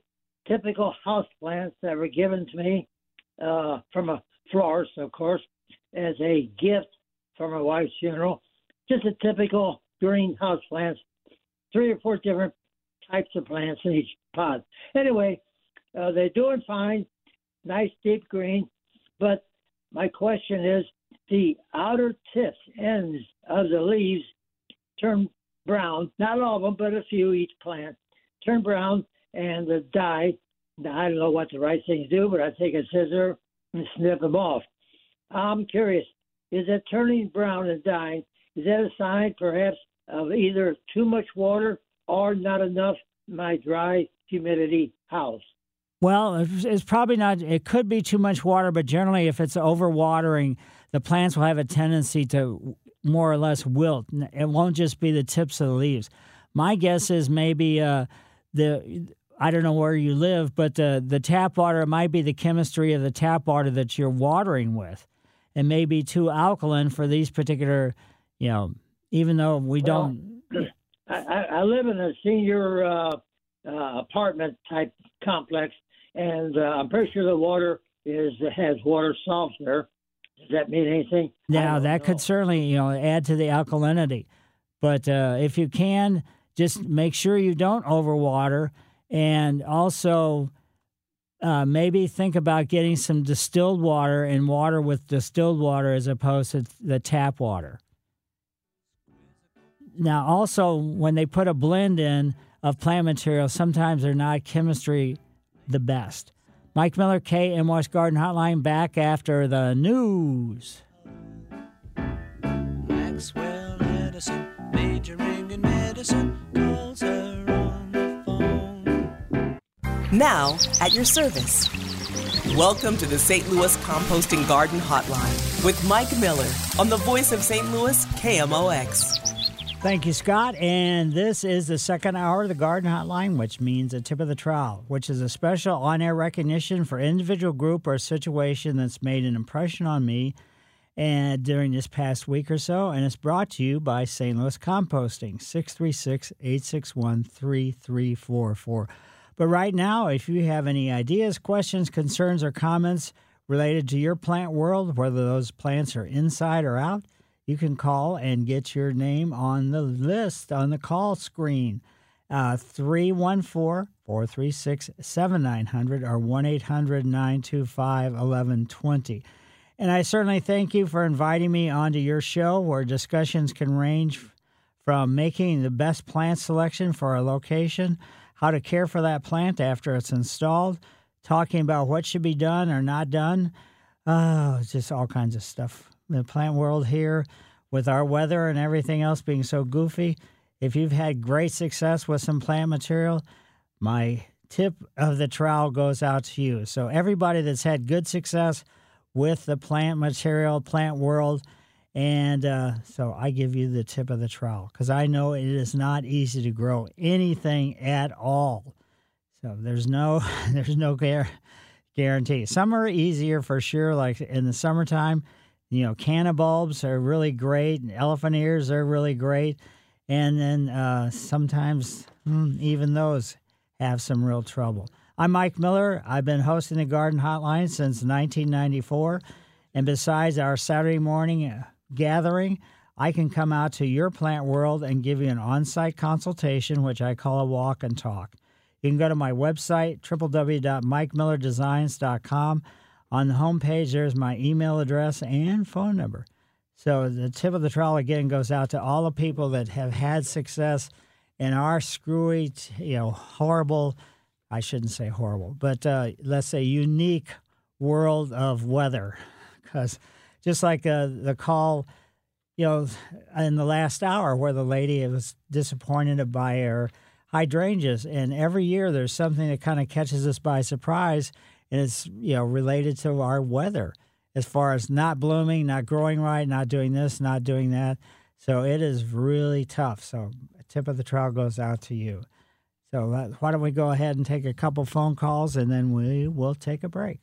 typical house plants that were given to me uh, from a florist, of course, as a gift for my wife's funeral. Just a typical green house plants, three or four different types of plants in each pot. Anyway, uh, they're doing fine, nice deep green, but my question is the outer tips, ends of the leaves turn brown, not all of them, but a few each plant, turn brown, and the dye, I don't know what the right thing to do, but I take a scissor and snip them off. I'm curious, is it turning brown and dying? Is that a sign perhaps of either too much water or not enough in my dry humidity house? Well, it's it's probably not. It could be too much water, but generally, if it's overwatering, the plants will have a tendency to more or less wilt. It won't just be the tips of the leaves. My guess is maybe uh, the I don't know where you live, but the the tap water might be the chemistry of the tap water that you're watering with. It may be too alkaline for these particular, you know. Even though we well, don't. I, I live in a senior uh, uh, apartment type complex. And uh, I'm pretty sure the water is has water softener. Does that mean anything? Now, that know. could certainly, you know, add to the alkalinity. But uh, if you can, just make sure you don't overwater. And also uh, maybe think about getting some distilled water and water with distilled water as opposed to the tap water. Now, also, when they put a blend in of plant material, sometimes they're not chemistry the best. Mike Miller, K M O X Garden Hotline, back after the news. Maxwell Edison, majoring in medicine, calls her on the phone. Now, at your service. Welcome to the Saint Louis Composting Garden Hotline with Mike Miller on the voice of Saint Louis, K M O X. Thank you, Scott. And this is the second hour of the Garden Hotline, which means a tip of the trowel, which is a special on-air recognition for individual group or situation that's made an impression on me and during this past week or so. And it's brought to you by Saint Louis Composting, six three six, eight six one, three three four four. But right now, if you have any ideas, questions, concerns, or comments related to your plant world, whether those plants are inside or out, you can call and get your name on the list on the call screen, uh, three one four, four three six, seven nine zero zero or one eight hundred, nine two five, one one two zero. And I certainly thank you for inviting me onto your show where discussions can range from making the best plant selection for a location, how to care for that plant after it's installed, talking about what should be done or not done, oh, just all kinds of stuff. The plant world here, with our weather and everything else being so goofy, if you've had great success with some plant material, my tip of the trowel goes out to you. So everybody that's had good success with the plant material, plant world, and uh, so I give you the tip of the trowel because I know it is not easy to grow anything at all. So there's no there's no guarantee. Some are easier for sure, like in the summertime. You know, canna bulbs are really great, and elephant ears are really great. And then uh, sometimes hmm, even those have some real trouble. I'm Mike Miller. I've been hosting the Garden Hotline since nineteen ninety-four. And besides our Saturday morning uh, gathering, I can come out to your plant world and give you an on-site consultation, which I call a walk and talk. You can go to my website, w w w dot mike miller designs dot com. On the homepage, there's my email address and phone number. So the tip of the trowel, again, goes out to all the people that have had success in our screwy, you know, horrible, I shouldn't say horrible, but uh, let's say unique world of weather. Because just like uh, the call, you know, in the last hour where the lady was disappointed by her hydrangeas. And every year there's something that kind of catches us by surprise. And it's, you know, related to our weather as far as not blooming, not growing right, not doing this, not doing that. So it is really tough. So a tip of the trowel goes out to you. So uh, why don't we go ahead and take a couple phone calls, and then we will take a break.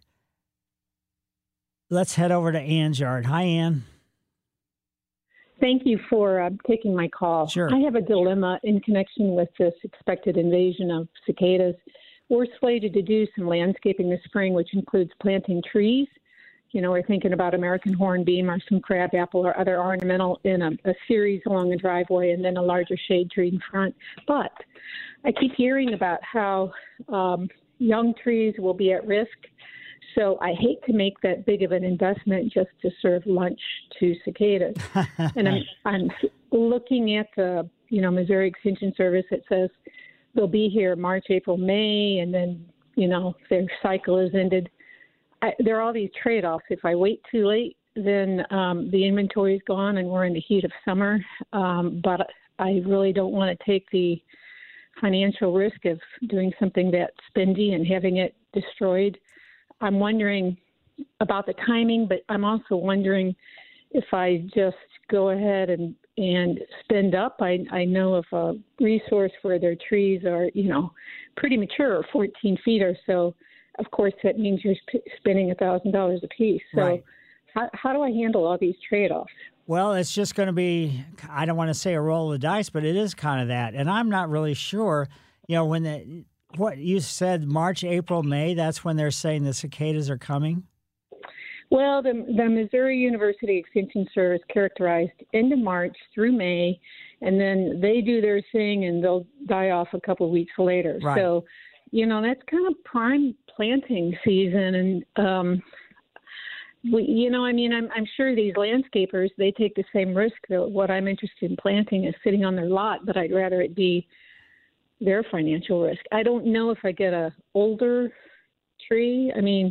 Let's head over to Ann's yard. Hi, Ann. Thank you for uh, taking my call. Sure. I have a dilemma in connection with this expected invasion of cicadas. we're slated to do some landscaping this spring, which includes planting trees. You know, we're thinking about American hornbeam or some crabapple or other ornamental in a, a series along the driveway, and then a larger shade tree in front. But I keep hearing about how um, young trees will be at risk. So I hate to make that big of an investment just to serve lunch to cicadas. And I'm, I'm looking at the, you know, Missouri Extension Service. It says they'll be here March, April, May, and then, you know, their cycle is ended. I, there are all these trade-offs. If I wait too late, then um, the inventory is gone and we're in the heat of summer. Um, but I really don't want to take the financial risk of doing something that's spendy and having it destroyed. I'm wondering about the timing, but I'm also wondering if I just go ahead and, and spend up. I, I know of a resource where their trees are, you know, pretty mature, fourteen feet or so. Of course, that means you're sp- spending one thousand dollars a piece. So Right. how, how do I handle all these trade-offs? Well, it's just going to be, I don't want to say a roll of the dice, but it is kind of that. And I'm not really sure, you know, when the, what you said, March, April, May, that's when they're saying the cicadas are coming? Well, the, the Missouri University Extension Service characterized end of March through May, and then they do their thing and they'll die off a couple of weeks later. Right. So, you know, that's kind of prime planting season. And, um, we, you know, I mean, I'm, I'm sure these landscapers, they take the same risk that what I'm interested in planting is sitting on their lot, but I'd rather it be their financial risk. I don't know if I get a older tree. I mean,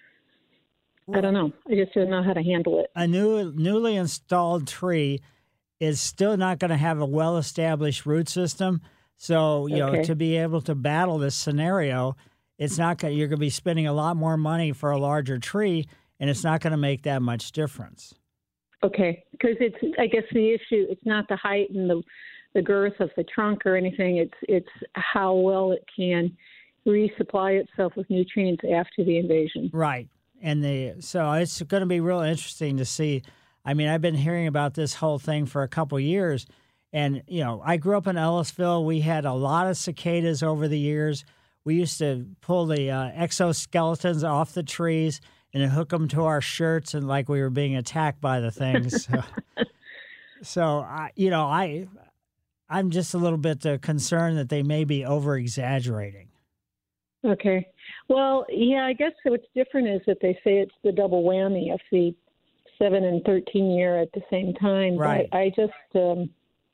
I don't know. I just don't know how to handle it. A new, newly installed tree is still not going to have a well-established root system. So, you Okay. know, to be able to battle this scenario, it's not going. You're going to be spending a lot more money for a larger tree, and it's not going to make that much difference. Okay, because it's, I guess the issue, it's not the height and the the girth of the trunk or anything. It's it's how well it can resupply itself with nutrients after the invasion. Right. And the so it's going to be real interesting to see. I mean, I've been hearing about this whole thing for a couple of years. And, you know, I grew up in Ellisville. We had a lot of cicadas over the years. We used to pull the uh, exoskeletons off the trees and hook them to our shirts, and like we were being attacked by the things. So, so I, you know, I, I'm just a little bit uh, concerned that they may be over-exaggerating. Okay. Well, yeah, I guess what's different is that they say it's the double whammy of the seven and thirteen year at the same time. Right. But I just, um,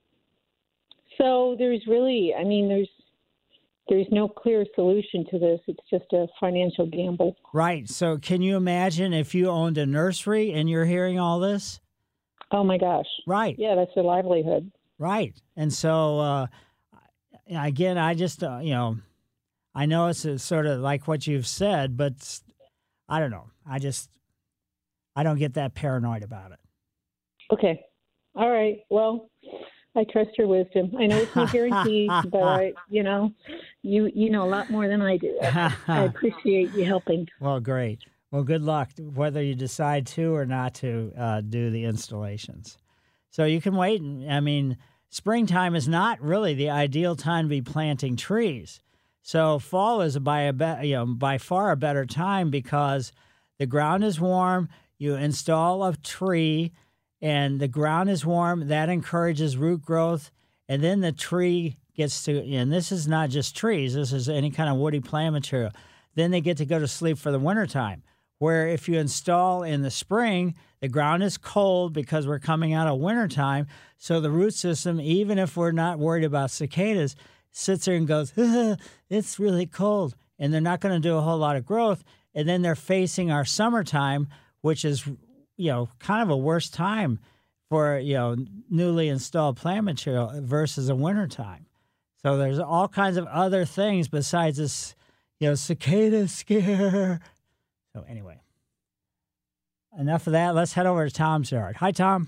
so there's really, I mean, there's, there's no clear solution to this. It's just a financial gamble. Right. So can you imagine if you owned a nursery and you're hearing all this? Oh, my gosh. Right. Yeah, that's their livelihood. Right. And so, uh, again, I just, uh, you know, I know it's a sort of like what you've said, but I don't know. I just, I don't get that paranoid about it. Okay. All right. Well, I trust your wisdom. I know it's no guarantee, but I, you know, you you know a lot more than I do. I appreciate you helping. Well, great. Well, good luck, whether you decide to or not to uh, do the installations. So you can wait. I mean, springtime is not really the ideal time to be planting trees. So fall is by a be- you know by far a better time because the ground is warm. You install a tree, and the ground is warm. That encourages root growth, and then the tree gets to. And this is not just trees. This is any kind of woody plant material. Then they get to go to sleep for the wintertime. Where if you install in the spring, the ground is cold because we're coming out of wintertime. So the root system, even if we're not worried about cicadas, sits there and goes, it's really cold. And they're not going to do a whole lot of growth. And then they're facing our summertime, which is, you know, kind of a worse time for, you know, newly installed plant material versus a wintertime. So there's all kinds of other things besides this, you know, cicada scare. So anyway, enough of that. Let's head over to Tom's yard. Hi, Tom.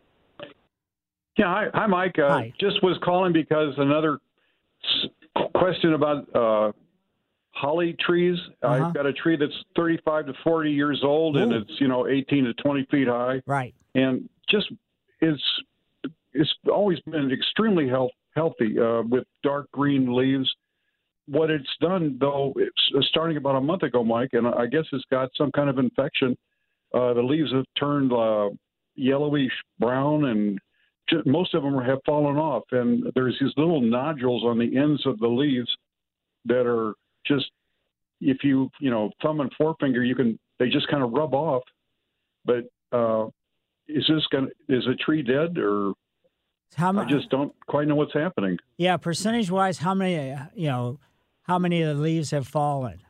Yeah, hi, hi Mike. Uh, Hi. Just was calling because another s- question about uh, holly trees. Uh-huh. I've got a tree that's thirty-five to forty years old, and Ooh. it's, you know, eighteen to twenty feet high. Right. And just it's it's always been extremely health, healthy uh, with dark green leaves. what it's done, though, it's starting about a month ago, Mike, and I guess it's got some kind of infection. Uh, the leaves have turned uh, yellowish brown, and just, most of them have fallen off. And there's these little nodules on the ends of the leaves that are just, if you, you know, thumb and forefinger, you can, they just kind of rub off. But uh, is this going to, is a tree dead, or how I just don't quite know what's happening. Yeah, percentage-wise, how many, uh, you know, how many of the leaves have fallen?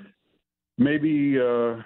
Maybe uh,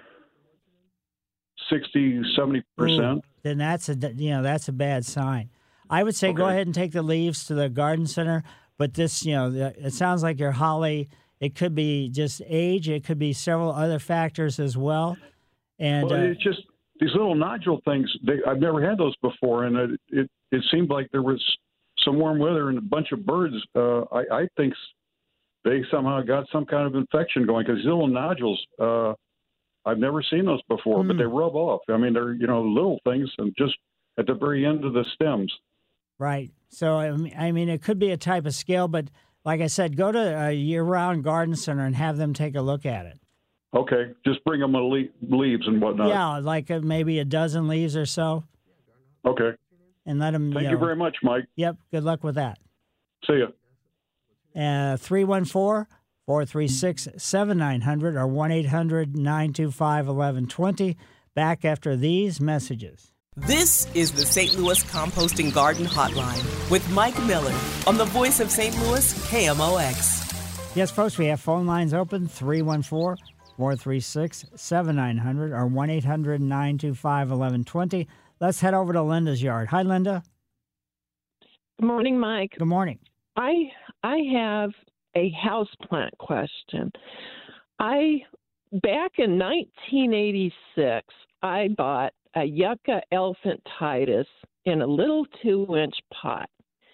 sixty, seventy percent. Then that's a, you know, that's a bad sign. I would say Okay. go ahead and take the leaves to the garden center. But this, you know, the- it sounds like your holly. It could be just age. It could be several other factors as well. And Well, uh, it's just these little nodule things. They, I've never had those before, and it, it it seemed like there was some warm weather and a bunch of birds. Uh, I, I think they somehow got some kind of infection going because these little nodules. Uh, I've never seen those before, but they rub off. I mean, they're you know little things, and just at the very end of the stems. Right. So, I mean- I mean, it could be a type of scale, but like I said, go to a year-round garden center and have them take a look at it. Okay, just bring them a le- leaves and whatnot. Yeah, like uh maybe a dozen leaves or so, Okay. and let them. Thank you, you know, very much, Mike. Yep. Good luck with that. See ya. Uh, three one four, four three six, seven nine zero zero or one eight hundred, nine two five, eleven twenty. Back after these messages. This is the Saint Louis Composting Garden Hotline with Mike Miller on the voice of Saint Louis, K M O X. Yes, folks, we have phone lines open, three one four, four three six, seven nine zero zero or one eight hundred, nine two five, eleven twenty. Let's head over to Linda's yard. Hi, Linda. Good morning, Mike. Good morning. I I have a houseplant question. I back in nineteen eighty-six, I bought a Yucca elephantitis in a little two-inch pot.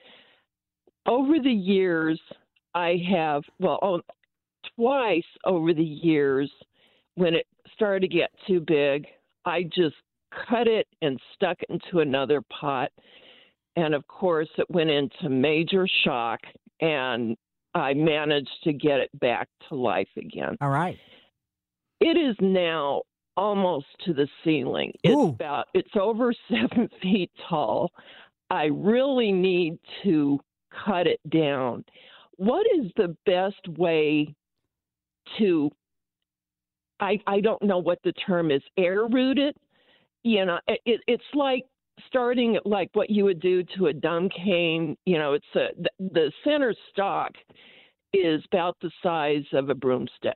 Over the years, I have well, oh, twice over the years, when it started to get too big, I just cut it and stuck it into another pot. And of course, it went into major shock, and I managed to get it back to life again. All right. It is now almost to the ceiling. It's about it's over seven feet tall. I really need to cut it down. What is the best way to? I I don't know what the term is. Air root it. You know, it, it's like starting like what you would do to a dumb cane. You know, it's a the, the center stalk is about the size of a broomstick.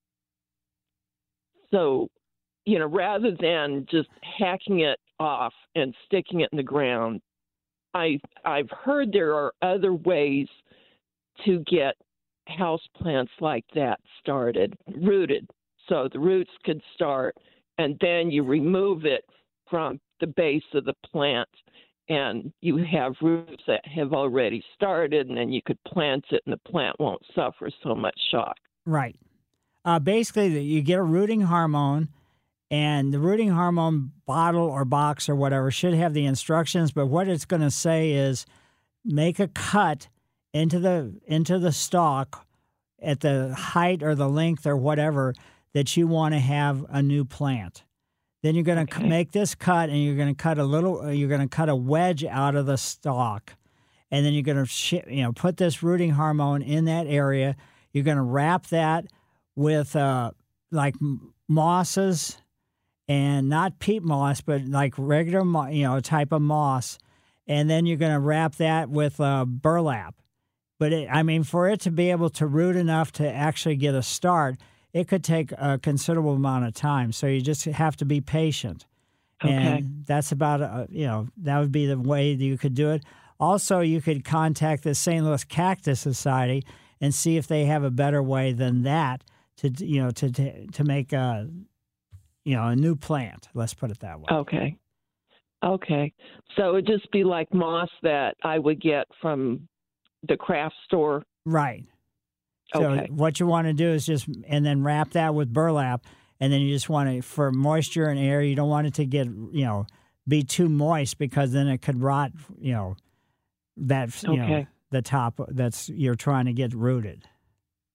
So, you know, rather than just hacking it off and sticking it in the ground, I I've heard there are other ways to get houseplants like that started, rooted, so the roots could start, and then you remove it from the base of the plant, and you have roots that have already started, and then you could plant it, and the plant won't suffer so much shock. Right. Uh, basically, the- you get a rooting hormone, and the rooting hormone bottle or box or whatever should have the instructions. But what it's going to say is, make a cut into the into the stalk at the height or the length or whatever that you want to have a new plant. Then you're going to Okay. make this cut, and you're going to cut a little. uh, You're going to cut a wedge out of the stalk, and then you're going to sh- you know put this rooting hormone in that area. You're going to wrap that with uh, like m- mosses, and not peat moss, but like regular mo- you know type of moss, and then you're going to wrap that with uh, burlap. But it, I mean, for it to be able to root enough to actually get a start, it could take a considerable amount of time. So you just have to be patient. Okay. And that's about, uh, you know, that would be the way that you could do it. Also, you could contact the Saint Louis Cactus Society and see if they have a better way than that to, you know, to to, to make a, you know, a new plant. Let's put it that way. Okay. Okay. So it'd just be like moss that I would get from the craft store. Right. So Okay. what you want to do is just, and then wrap that with burlap, and then you just want to, for moisture and air, you don't want it to get, you know, be too moist because then it could rot, you know, that, you know, Okay. the top that's, you're trying to get rooted.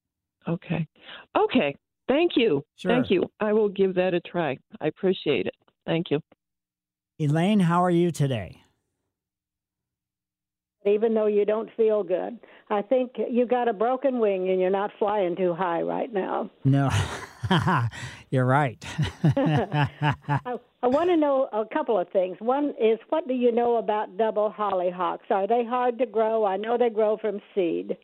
Okay. Okay. Thank you. Sure. Thank you. I will give that a try. I appreciate it. Thank you. Elaine, how are you today? Even though you don't feel good, I think you got a broken wing and you're not flying too high right now. No, you're right. I, I want to know a couple of things. One is, what do you know about double hollyhocks? Are they hard to grow? I know they grow from seed.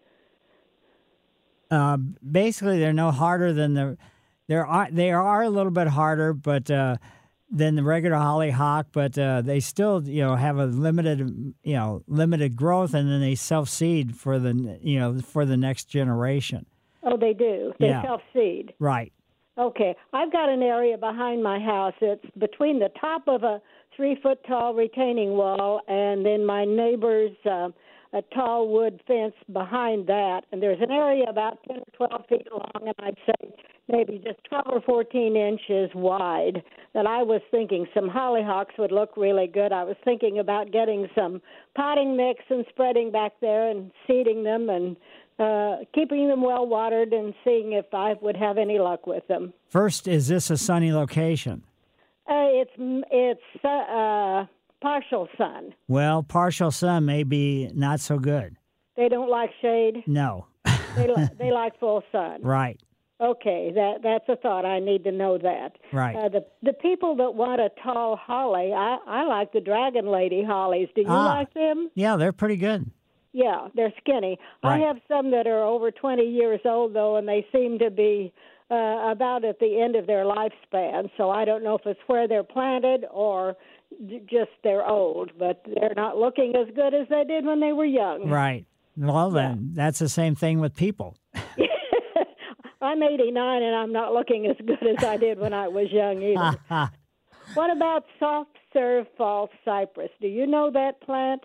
Uh, basically, they're no harder than the. There are they are a little bit harder, but uh, than the regular hollyhock. But uh, they still, you know, have a limited, you know, limited growth, and then they self seed for the, you know, for the next generation. Oh, they do. They Yeah. self seed. Right. Okay, I've got an area behind my house. It's between the top of a three-foot-tall retaining wall and then my neighbor's uh, a tall wood fence behind that. And there's an area about ten or twelve feet long, and I'd say maybe just twelve or fourteen inches wide, that I was thinking some hollyhocks would look really good. I was thinking about getting some potting mix and spreading back there and seeding them and uh, keeping them well watered and seeing if I would have any luck with them. First, is this a sunny location? Uh, it's it's uh, partial sun. Well, partial sun may be not so good. They don't like shade. No. They li- they like full sun. Right. Okay, that that's a thought. I need to know that. Right. Uh, the the people that want a tall holly, I I like the Dragon Lady hollies. Do you Ah. like them? Yeah, they're pretty good. Yeah, they're skinny. Right. I have some that are over twenty years old, though, and they seem to be uh, about at the end of their lifespan. So I don't know if it's where they're planted or j- just they're old, but they're not looking as good as they did when they were young. Right. Well, then, that's the same thing with people. I'm eighty-nine, and I'm not looking as good as I did when I was young either. What about soft serve false cypress? Do you know that plant?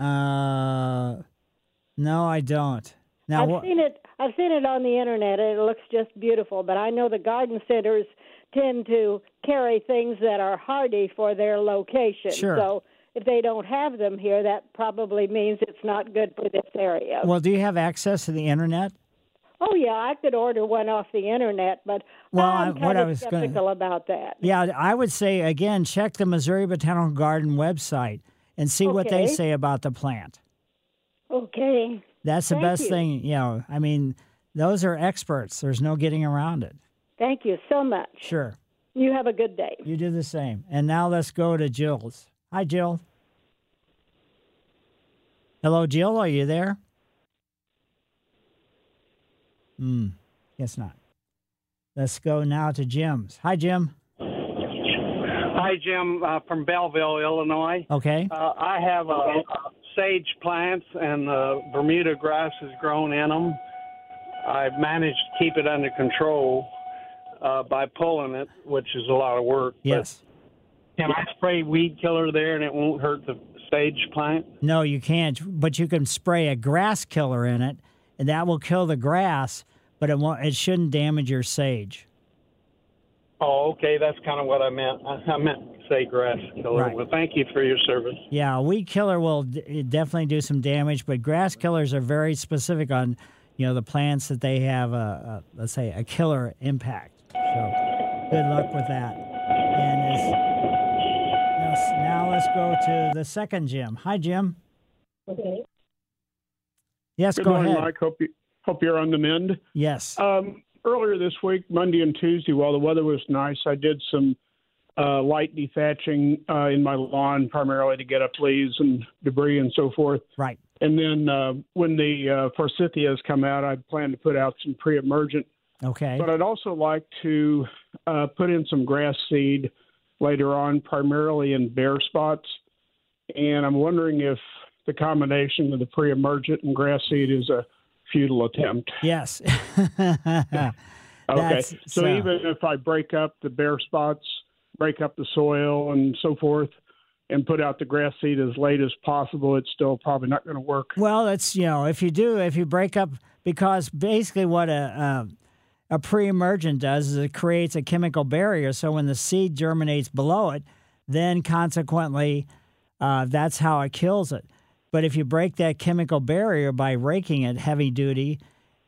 uh, no, I don't. Now, I've what? seen it. I've seen it on the internet, and it looks just beautiful. But I know the garden centers tend to carry things that are hardy for their location. Sure. So if they don't have them here, that probably means it's not good for this area. Well, do you have access to the internet? Oh yeah, I could order one off the internet, but Well, I'm I- kind what of I was gonna- skeptical about that. Yeah, I would say, again, check the Missouri Botanical Garden website and see what they Okay. say about the plant. Okay. That's the Thank best you. thing, you know. I mean, those are experts. There's no getting around it. Thank you so much. Sure. You have a good day. You do the same. And now let's go to Jill's. Hi, Jill. Hello, Jill. Are you there? Hmm. Guess not. Let's go now to Jim's. Hi, Jim. Hi, Jim, uh, from Belleville, Illinois. Okay. Uh, I have uh, sage plants, and uh, Bermuda grass has grown in them. I've managed to keep it under control uh, by pulling it, which is a lot of work. Yes. But can I spray weed killer there, and it won't hurt the sage plant? No, you can't. But you can spray a grass killer in it, and that will kill the grass, but it won't. It shouldn't damage your sage. Oh, okay. That's kind of what I meant. I, I meant to say grass killer. Right. Well, thank you for your service. Yeah, a weed killer will d- definitely do some damage, but grass killers are very specific on, you know, the plants that they have a, a let's say a killer impact. So good luck with that. And as, yes, now let's go to the second Jim. Hi, Jim. Okay. Yes, Good go morning, ahead. Mike. Hope you hope you're on the mend. Yes. Um, earlier this week, Monday and Tuesday, while the weather was nice, I did some uh, light dethatching uh, in my lawn, primarily to get up leaves and debris and so forth. Right. And then uh, when the uh, forsythias come out, I plan to put out some pre-emergent. Okay. But I'd also like to uh, put in some grass seed later on, primarily in bare spots. And I'm wondering if the combination of the pre-emergent and grass seed is a futile attempt. Yes. Okay. That's- So, so- even if I break up the bare spots, break up the soil and so forth, and put out the grass seed as late as possible, it's still probably not going to work. Well, it's, you know, if you do, if you break up, because basically what a a, a pre-emergent does is it creates a chemical barrier. So when the seed germinates below it, then consequently, uh, that's how it kills it. But if you break that chemical barrier by raking it heavy duty,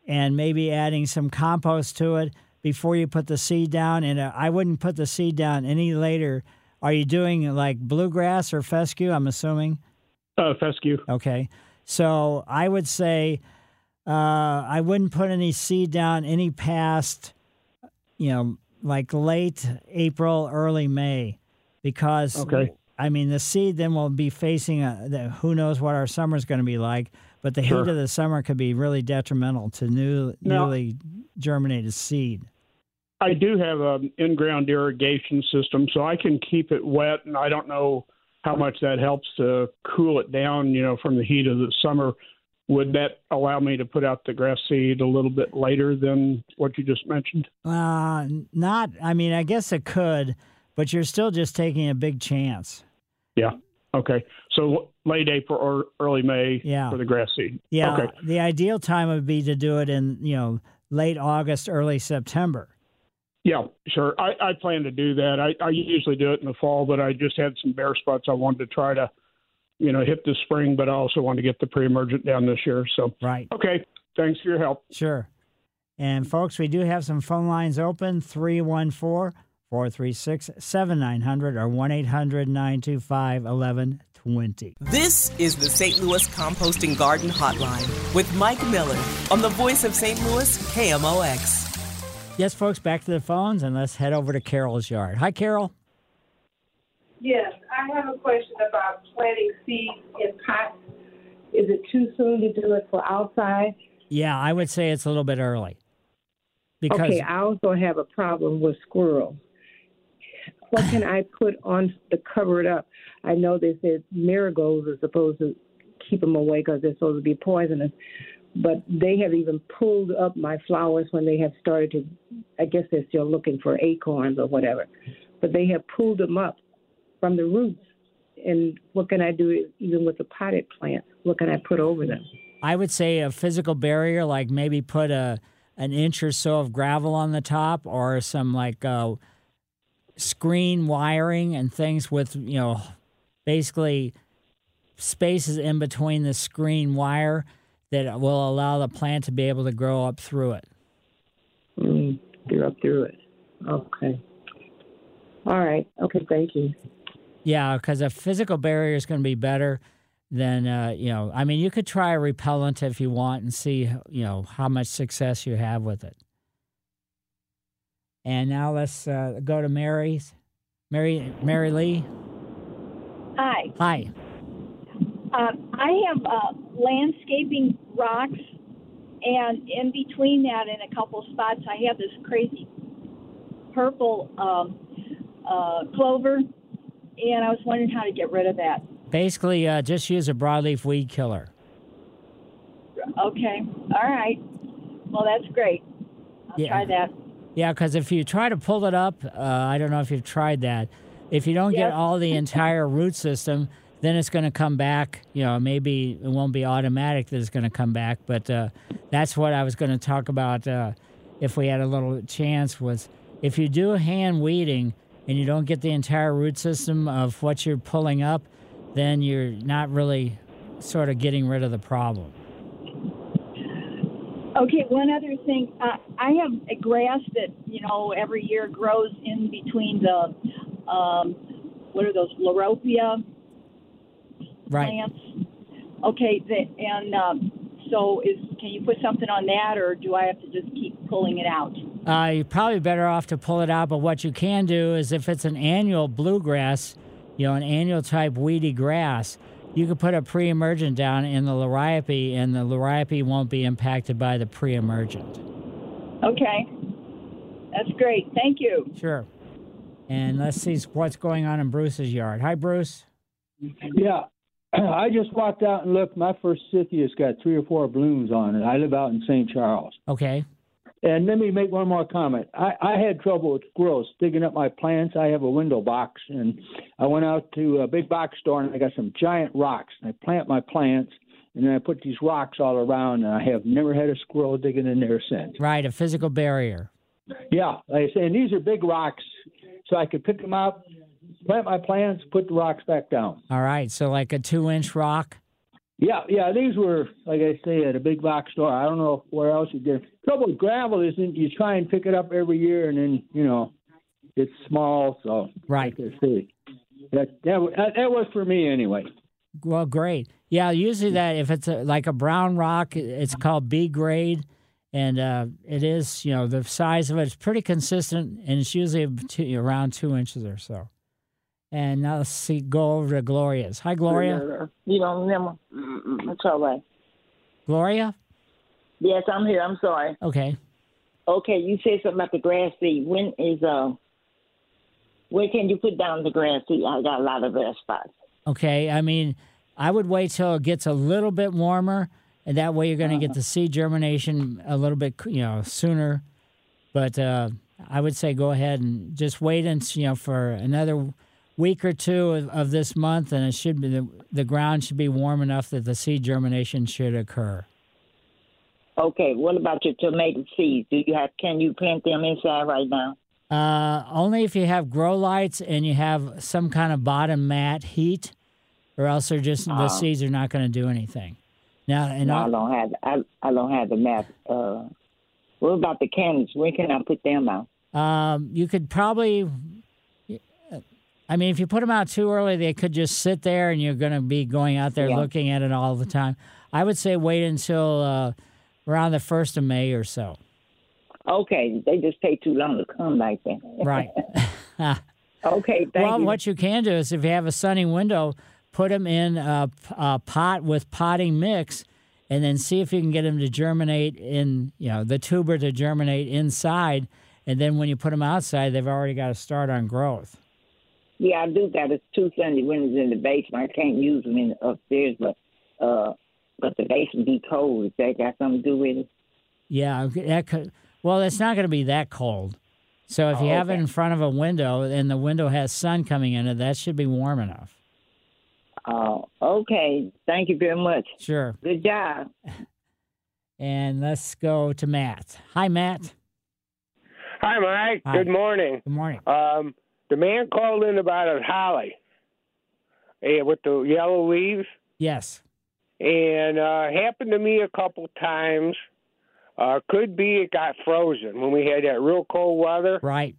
and maybe adding some compost to it before you put the seed down. And uh, I wouldn't put the seed down any later. Are you doing like bluegrass or fescue, I'm assuming? Uh, fescue. Okay. So I would say uh, I wouldn't put any seed down any past, you know, like late April, early May, because, okay. I mean, the seed then will be facing, a, the, who knows what our summer's going to be like, but the Sure. heat of the summer could be really detrimental to new, Now- newly germinated seed. I do have an in-ground irrigation system, so I can keep it wet, and I don't know how much that helps to cool it down, you know, from the heat of the summer. Would that allow me to put out the grass seed a little bit later than what you just mentioned? Uh, not, I mean, I guess it could, but you're still just taking a big chance. Yeah. Okay. So late April or early May Yeah. for the grass seed. Yeah. Okay. The ideal time would be to do it in, you know, late August, early September. Yeah, sure. I, I plan to do that. I, I usually do it in the fall, but I just had some bare spots I wanted to try to, you know, hit this spring, but I also want to get the pre-emergent down this year. So, right. Okay. Thanks for your help. Sure. And folks, we do have some phone lines open, three one four, four three six, seven nine zero zero or one eight hundred, nine two five, one one two zero. This is the Saint Louis Composting Garden Hotline with Mike Miller on the voice of Saint Louis, K M O X. Yes, folks, back to the phones, and let's head over to Carol's yard. Hi, Carol. Yes, I have a question about planting seeds in pots. Is it too soon to do it for outside? Yeah, I would say it's a little bit early. Because Okay, I also have a problem with squirrels. What can I put on to cover it up? I know they said marigolds are supposed to keep them away because they're supposed to be poisonous, but they have even pulled up my flowers when they have started to, I guess they're still looking for acorns or whatever, but they have pulled them up from the roots. And what can I do even with the potted plants? What can I put over them? I would say a physical barrier, like maybe put a an inch or so of gravel on the top, or some like uh, screen wiring and things with, you know, basically spaces in between the screen wire that will allow the plant to be able to grow up through it. Mm, grow up through it. Okay. All right. Okay, thank you. Yeah, because a physical barrier is going to be better than, uh, you know, I mean, you could try a repellent if you want and see, you know, how much success you have with it. And now let's uh, go to Mary's. Mary, Mary Lee. Hi. Hi. Uh, I have uh, landscaping rocks, and in between that, in a couple spots, I have this crazy purple um, uh, clover, and I was wondering how to get rid of that. Basically, uh, just use a broadleaf weed killer. Okay. All right. Well, that's great. I'll Yeah. try that. Yeah, because if you try to pull it up, uh, I don't know if you've tried that. If you don't Yes. get all the entire root system, then it's going to come back. You know, maybe it won't be automatic that it's going to come back, but uh, that's what I was going to talk about uh, if we had a little chance was if you do hand weeding and you don't get the entire root system of what you're pulling up, then you're not really sort of getting rid of the problem. Okay, one other thing. Uh, I have a grass that, you know, every year grows in between the, um, what are those, Lauropia Right. plants? Okay, the, and um, so is can you put something on that, or do I have to just keep pulling it out? Uh, you're probably better off to pull it out, but what you can do is if it's an annual bluegrass, you know, an annual type weedy grass, you could put a pre-emergent down in the Liriope, and the Liriope won't be impacted by the pre-emergent. Okay, that's great. Thank you. Sure. And let's see what's going on in Bruce's yard. Hi, Bruce. Yeah, I just walked out and looked. My forsythia's got three or four blooms on it. I live out in Saint Charles. Okay. And let me make one more comment. I, I had trouble with squirrels digging up my plants. I have a window box, and I went out to a big box store, and I got some giant rocks. And I plant my plants, and then I put these rocks all around, and I have never had a squirrel digging in there since. Right, a physical barrier. Yeah, like I say, and these are big rocks, so I could pick them up, plant my plants, put the rocks back down. All right, so like a two-inch rock? Yeah, yeah, these were, like I say, at a big box store. I don't know where else you get. Trouble with gravel is that you try and pick it up every year, and then, you know, it's small. So, right. Like I say, that, that, that was for me anyway. Well, great. Yeah, usually that if it's a, like a brown rock, it's called B grade, and uh, it is, you know, the size of it is pretty consistent, and it's usually two, around two inches or so. And now let's see, go over to Gloria's. Hi, Gloria. You don't remember? Mm-mm, it's all right. Gloria? Yes, I'm here. I'm sorry. Okay. Okay, you said something about the grass seed. When is uh, when can you put down the grass seed? I got a lot of grass spots. Okay, I mean, I would wait till it gets a little bit warmer, and that way you're going to Uh-huh. get the seed germination a little bit, you know, sooner. But uh, I would say go ahead and just wait and, you know, for another week or two of, of this month, and it should be the, the ground should be warm enough that the seed germination should occur. Okay, what about your tomato seeds? Do you have? Can you plant them inside right now? Uh, only if you have grow lights and you have some kind of bottom mat heat, or else they're just the Oh. seeds are not going to do anything. Now, and No, I'll- I don't have. I I don't have the map. Uh, what about the candles? When can I put them out? Um, you could probably, I mean, if you put them out too early, they could just sit there and you're going to be going out there Yeah. looking at it all the time. I would say wait until uh, around the first of May or so. Okay, they just take too long to come like that. Right. Okay, thank well, you. what you can do is if you have a sunny window, put them in a, a pot with potting mix and then see if you can get them to germinate in, you know, the tuber to germinate inside. And then when you put them outside, they've already got to start on growth. Yeah, I do got two sunny windows in the basement. I can't use them in the upstairs, but uh, but the basement be cold. Is that got something to do with it? Yeah, that could, well, it's not going to be that cold. So if you Oh, have it okay. in front of a window and the window has sun coming in it, that should be warm enough. Oh, okay. Thank you very much. Sure. Good job. And let's go to Matt. Hi, Matt. Hi, Mike. Hi. Good morning. Good morning. Um, the man called in about a holly eh, with the yellow leaves, Yes. and uh, happened to me a couple times. Uh, could be it got frozen when we had that real cold weather. Right.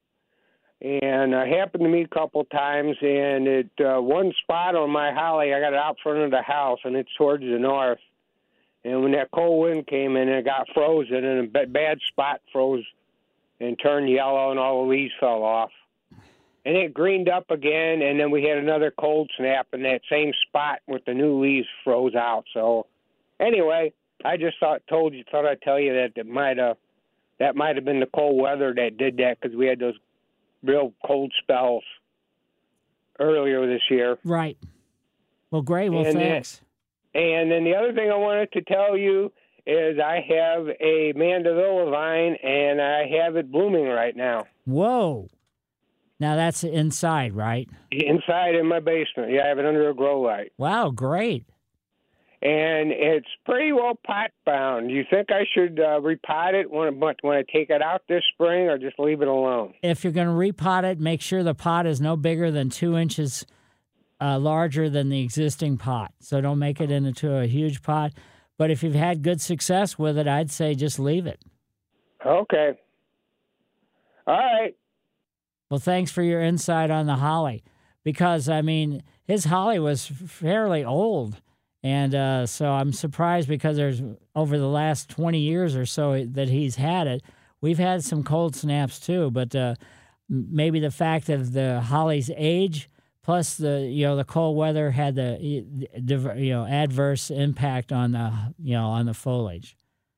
And uh, happened to me a couple times, and it uh, one spot on my holly, I got it out front of the house, and it's towards the north. And when that cold wind came in, it got frozen, and a ba- bad spot froze and turned yellow, and all the leaves fell off. And it greened up again, and then we had another cold snap, and that same spot with the new leaves froze out. So, anyway, I just thought told you thought I'd tell you that it might have that might have been the cold weather that did that because we had those real cold spells earlier this year. Right. Well, great. Well, And, uh, thanks. And then the other thing I wanted to tell you is I have a mandevilla vine, and I have it blooming right now. Whoa. Now that's inside, right? Inside in my basement. Yeah, I have it under a grow light. Wow, great. And it's pretty well pot bound. Do you think I should uh, repot it when, when I take it out this spring, or just leave it alone? If you're going to repot it, make sure the pot is no bigger than two inches uh, larger than the existing pot. So don't make it into a huge pot. But if you've had good success with it, I'd say just leave it. Okay. All right. Well, thanks for your insight on the holly, because, I mean, his holly was fairly old. And uh, so I'm surprised because there's over the last twenty years or so that he's had it. We've had some cold snaps too, but uh, maybe the fact of the holly's age plus the you know the cold weather had the you know adverse impact on the you know on the foliage.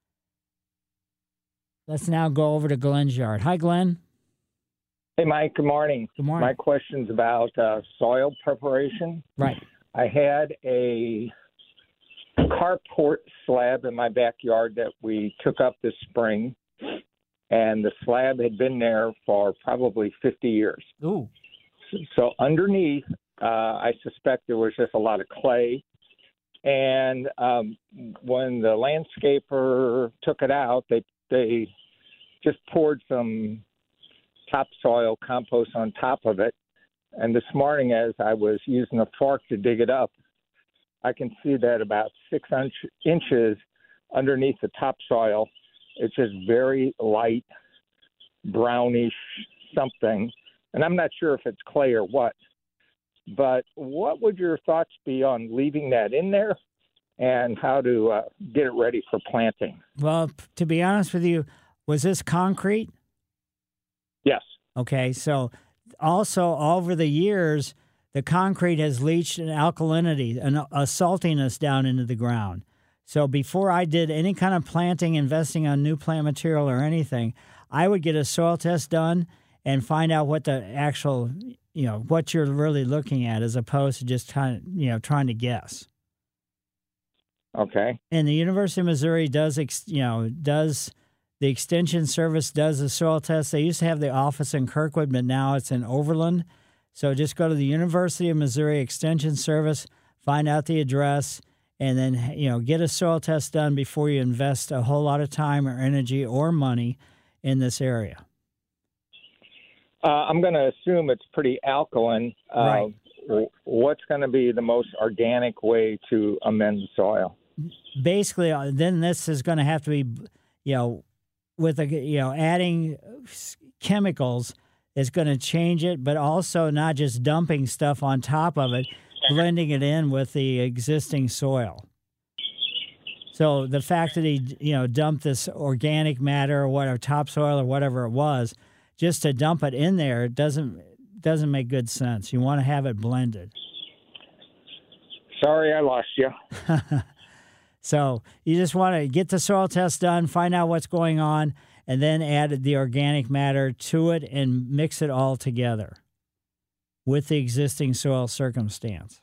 Let's now go over to Glenn's yard. Hi, Glenn. Hey, Mike. Good morning. Good morning. My question's about uh, soil preparation. Right. I had a carport slab in my backyard that we took up this spring, and the slab had been there for probably fifty years. Ooh. So underneath, uh, I suspect there was just a lot of clay. And um, when the landscaper took it out, they they just poured some topsoil compost on top of it. And this morning, as I was using a fork to dig it up, I can see that about six inch, inches underneath the topsoil, it's just very light, brownish something. And I'm not sure if it's clay or what. But what would your thoughts be on leaving that in there and how to uh, get it ready for planting? Well, to be honest with you, was this concrete? Yes. Okay, so also over the years, the concrete has leached an alkalinity, an, a saltiness down into the ground. So before I did any kind of planting, investing on new plant material or anything, I would get a soil test done and find out what the actual, you know, what you're really looking at, as opposed to just trying, you know, trying to guess. Okay. And the University of Missouri does, ex, you know, does the Extension Service does the soil test. They used to have the office in Kirkwood, but now it's in Overland. So just go to the University of Missouri Extension Service, find out the address, and then, you know, get a soil test done before you invest a whole lot of time or energy or money in this area. Uh, I'm going to assume it's pretty alkaline. Uh, right. What's going to be the most organic way to amend the soil? Basically, uh, then this is going to have to be, you know, with a, you know, adding chemicals is going to change it, but also not just dumping stuff on top of it, blending it in with the existing soil. So the fact that he, you know, dumped this organic matter or whatever, topsoil or whatever it was, just to dump it in there doesn't doesn't make good sense. You want to have it blended. Sorry, I lost you. So you just want to get the soil test done, find out what's going on, and then add the organic matter to it and mix it all together with the existing soil circumstance.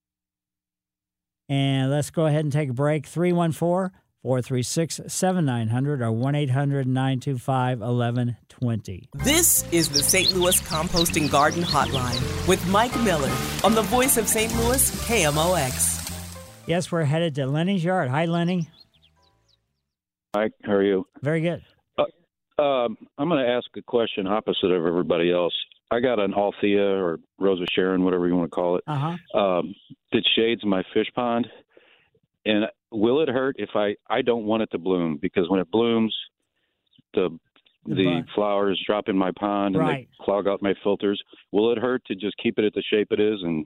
And let's go ahead and take a break. three one four, four three six, seven nine zero zero or one eight hundred, nine two five, one one two zero. This is the Saint Louis Composting Garden Hotline with Mike Miller on the voice of Saint Louis, K M O X. Yes, we're headed to Lenny's yard. Hi, Lenny. Hi, how are you? Very good. Uh, um, I'm going to ask a question opposite of everybody else. I got an Althea or Rosa Sharon, whatever you want to call it, uh-huh. um, that shades my fish pond. And will it hurt if I, I don't want it to bloom? Because when it blooms, the the, the flowers drop in my pond and right. they clog out my filters. Will it hurt to just keep it at the shape it is and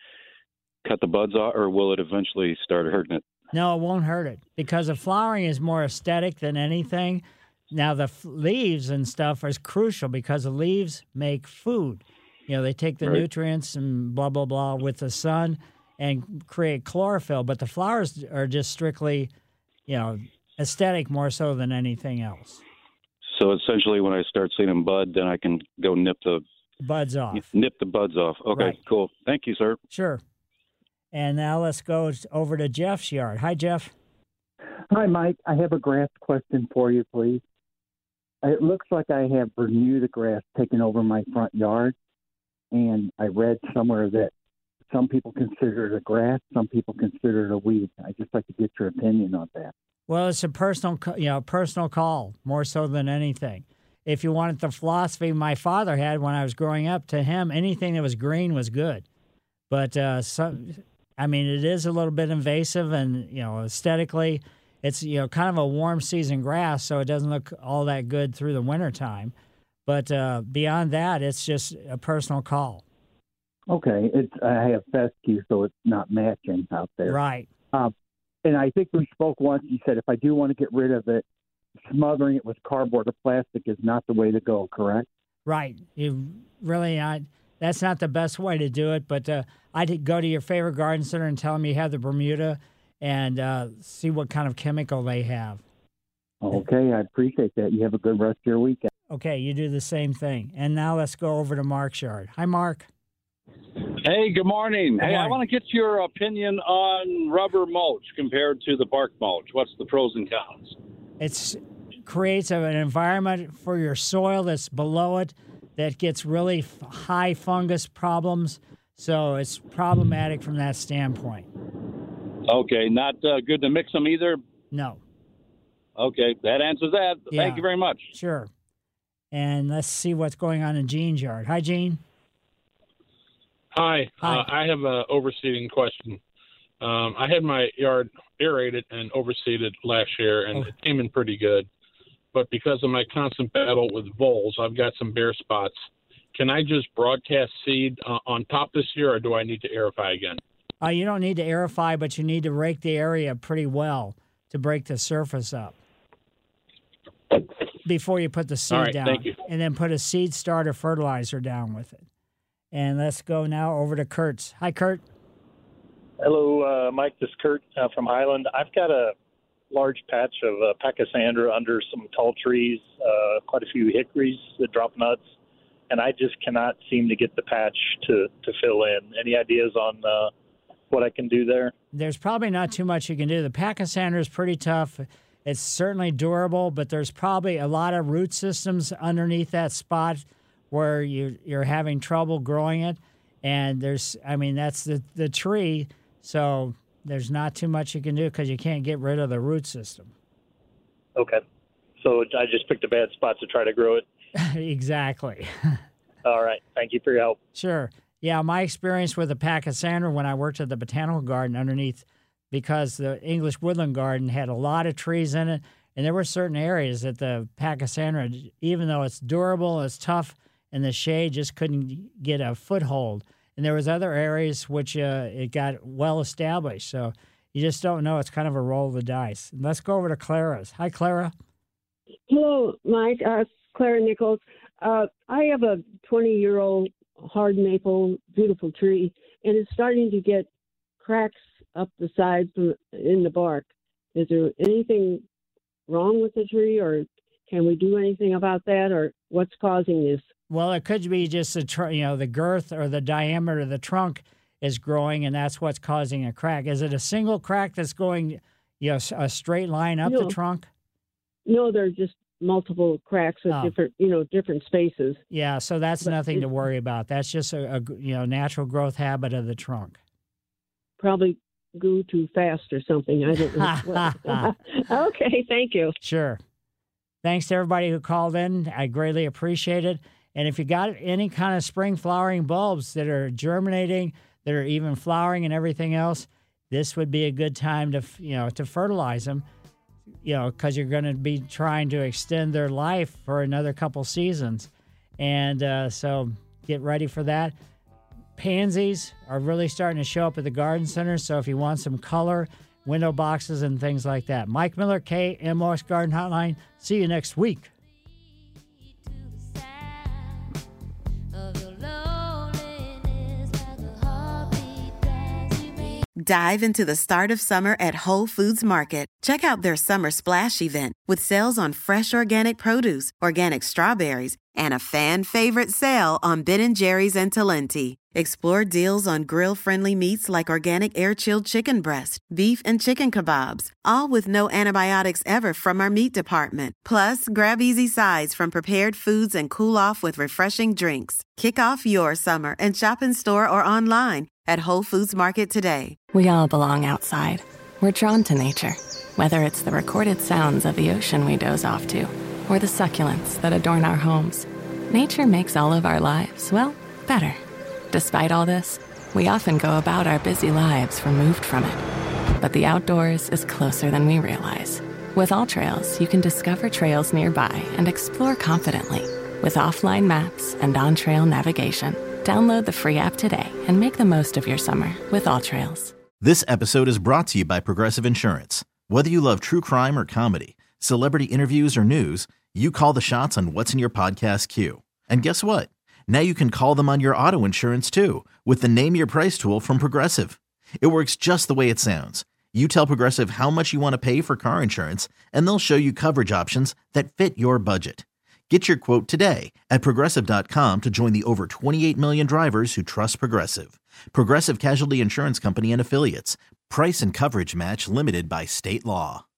cut the buds off, or will it eventually start hurting it? No, it won't hurt it because the flowering is more aesthetic than anything. Now, the f- leaves and stuff is crucial because the leaves make food. You know, they take the right. nutrients and blah, blah, blah with the sun and create chlorophyll. But the flowers are just strictly, you know, aesthetic more so than anything else. So essentially when I start seeing them bud, then I can go nip the buds off. Nip the buds off. Okay, right. Cool. Thank you, sir. Sure. And now let's go over to Jeff's yard. Hi, Jeff. Hi, Mike. I have a grass question for you, please. It looks like I have Bermuda grass taking over my front yard, and I read somewhere that some people consider it a grass, some people consider it a weed. I'd just like to get your opinion on that. Well, it's a personal, you know, personal call more so than anything. If you wanted the philosophy my father had when I was growing up, to him, anything that was green was good. But uh, some, I mean, it is a little bit invasive, and you know, aesthetically, it's, you know, kind of a warm season grass, so it doesn't look all that good through the wintertime. But uh, beyond that, it's just a personal call. Okay. It's, I have fescue, so it's not matching out there. Right. Um, and I think we spoke once. You said if I do want to get rid of it, smothering it with cardboard or plastic is not the way to go, correct? Right. You really not. That's not the best way to do it, but uh, I'd go to your favorite garden center and tell them you have the Bermuda and uh, see what kind of chemical they have. Okay, I appreciate that. You have a good rest of your weekend. Okay, you do the same thing. And now let's go over to Mark's yard. Hi, Mark. Hey, good morning. Good hey, morning. I want to get your opinion on rubber mulch compared to the bark mulch. What's the pros and cons? It creates an environment for your soil that's below it that gets really f- high fungus problems, so it's problematic from that standpoint. Okay, not uh, good to mix them either? No. Okay, that answers that. Yeah. Thank you very much. Sure. And let's see what's going on in Gene's yard. Hi, Gene. Hi. Hi. Uh, I have a overseeding question. Um, I had my yard aerated and overseeded last year, and oh. it came in pretty good. But because of my constant battle with voles, I've got some bare spots. Can I just broadcast seed uh, on top this year, or do I need to aerify again? Uh, you don't need to aerify, but you need to rake the area pretty well to break the surface up before you put the seed All right, down. Thank you. And then put a seed starter fertilizer down with it. And let's go now over to Kurt's. Hi, Kurt. Hello, uh, Mike. This is Kurt uh, from Highland. I've got a large patch of uh, Pachysandra under some tall trees, uh, quite a few hickories that drop nuts, and I just cannot seem to get the patch to, to fill in. Any ideas on uh, what I can do there? There's probably not too much you can do. The Pachysandra is pretty tough. It's certainly durable, but there's probably a lot of root systems underneath that spot where you, you're having trouble growing it. And there's, I mean, that's the, the tree, so there's not too much you can do because you can't get rid of the root system. Okay. So I just picked a bad spot to try to grow it? Exactly. All right. Thank you for your help. Sure. Yeah, my experience with the Pachysandra when I worked at the Botanical Garden underneath, because the English Woodland Garden had a lot of trees in it, and there were certain areas that the Pachysandra, even though it's durable, it's tough, and the shade just couldn't get a foothold. And there was other areas which uh, it got well established. So you just don't know. It's kind of a roll of the dice. And let's go over to Clara's. Hi, Clara. Hello, Mike. Uh, Clara Nichols. Uh, I have a twenty-year-old hard maple, beautiful tree, and it's starting to get cracks up the sides in the bark. Is there anything wrong with the tree, or can we do anything about that, or what's causing this? Well, it could be just the tr- you know the girth or the diameter of the trunk is growing, and that's what's causing a crack. Is it a single crack that's going, you know, a straight line up no. the trunk? No, there's just multiple cracks at oh. different, you know, different spaces. Yeah, so that's but nothing to worry about. That's just a, a you know natural growth habit of the trunk. Probably grew too fast or something. I don't know. Okay, thank you. Sure. Thanks to everybody who called in. I greatly appreciate it. And if you got any kind of spring flowering bulbs that are germinating, that are even flowering and everything else, this would be a good time to, you know, to fertilize them, you know, because you're going to be trying to extend their life for another couple seasons. And uh, so get ready for that. Pansies are really starting to show up at the garden center. So if you want some color, window boxes and things like that. Mike Miller, K M O S Garden Hotline. See you next week. Dive into the start of summer at Whole Foods Market. Check out their summer splash event with sales on fresh organic produce, organic strawberries, and a fan favorite sale on Ben and Jerry's and Talenti. Explore deals on grill-friendly meats like organic air-chilled chicken breast, beef and chicken kebabs, all with no antibiotics ever from our meat department. Plus, grab easy sides from prepared foods and cool off with refreshing drinks. Kick off your summer and shop in store or online at Whole Foods Market today. We all belong outside. We're drawn to nature, whether it's the recorded sounds of the ocean we doze off to, or the succulents that adorn our homes. Nature makes all of our lives, well, better. Despite all this, we often go about our busy lives removed from it. But the outdoors is closer than we realize. With AllTrails, you can discover trails nearby and explore confidently. With offline maps and on-trail navigation, download the free app today and make the most of your summer with AllTrails. This episode is brought to you by Progressive Insurance. Whether you love true crime or comedy, celebrity interviews or news, you call the shots on what's in your podcast queue. And guess what? Now you can call them on your auto insurance too with the Name Your Price tool from Progressive. It works just the way it sounds. You tell Progressive how much you want to pay for car insurance, and they'll show you coverage options that fit your budget. Get your quote today at Progressive dot com to join the over twenty-eight million drivers who trust Progressive. Progressive Casualty Insurance Company and Affiliates. Price and coverage match limited by state law.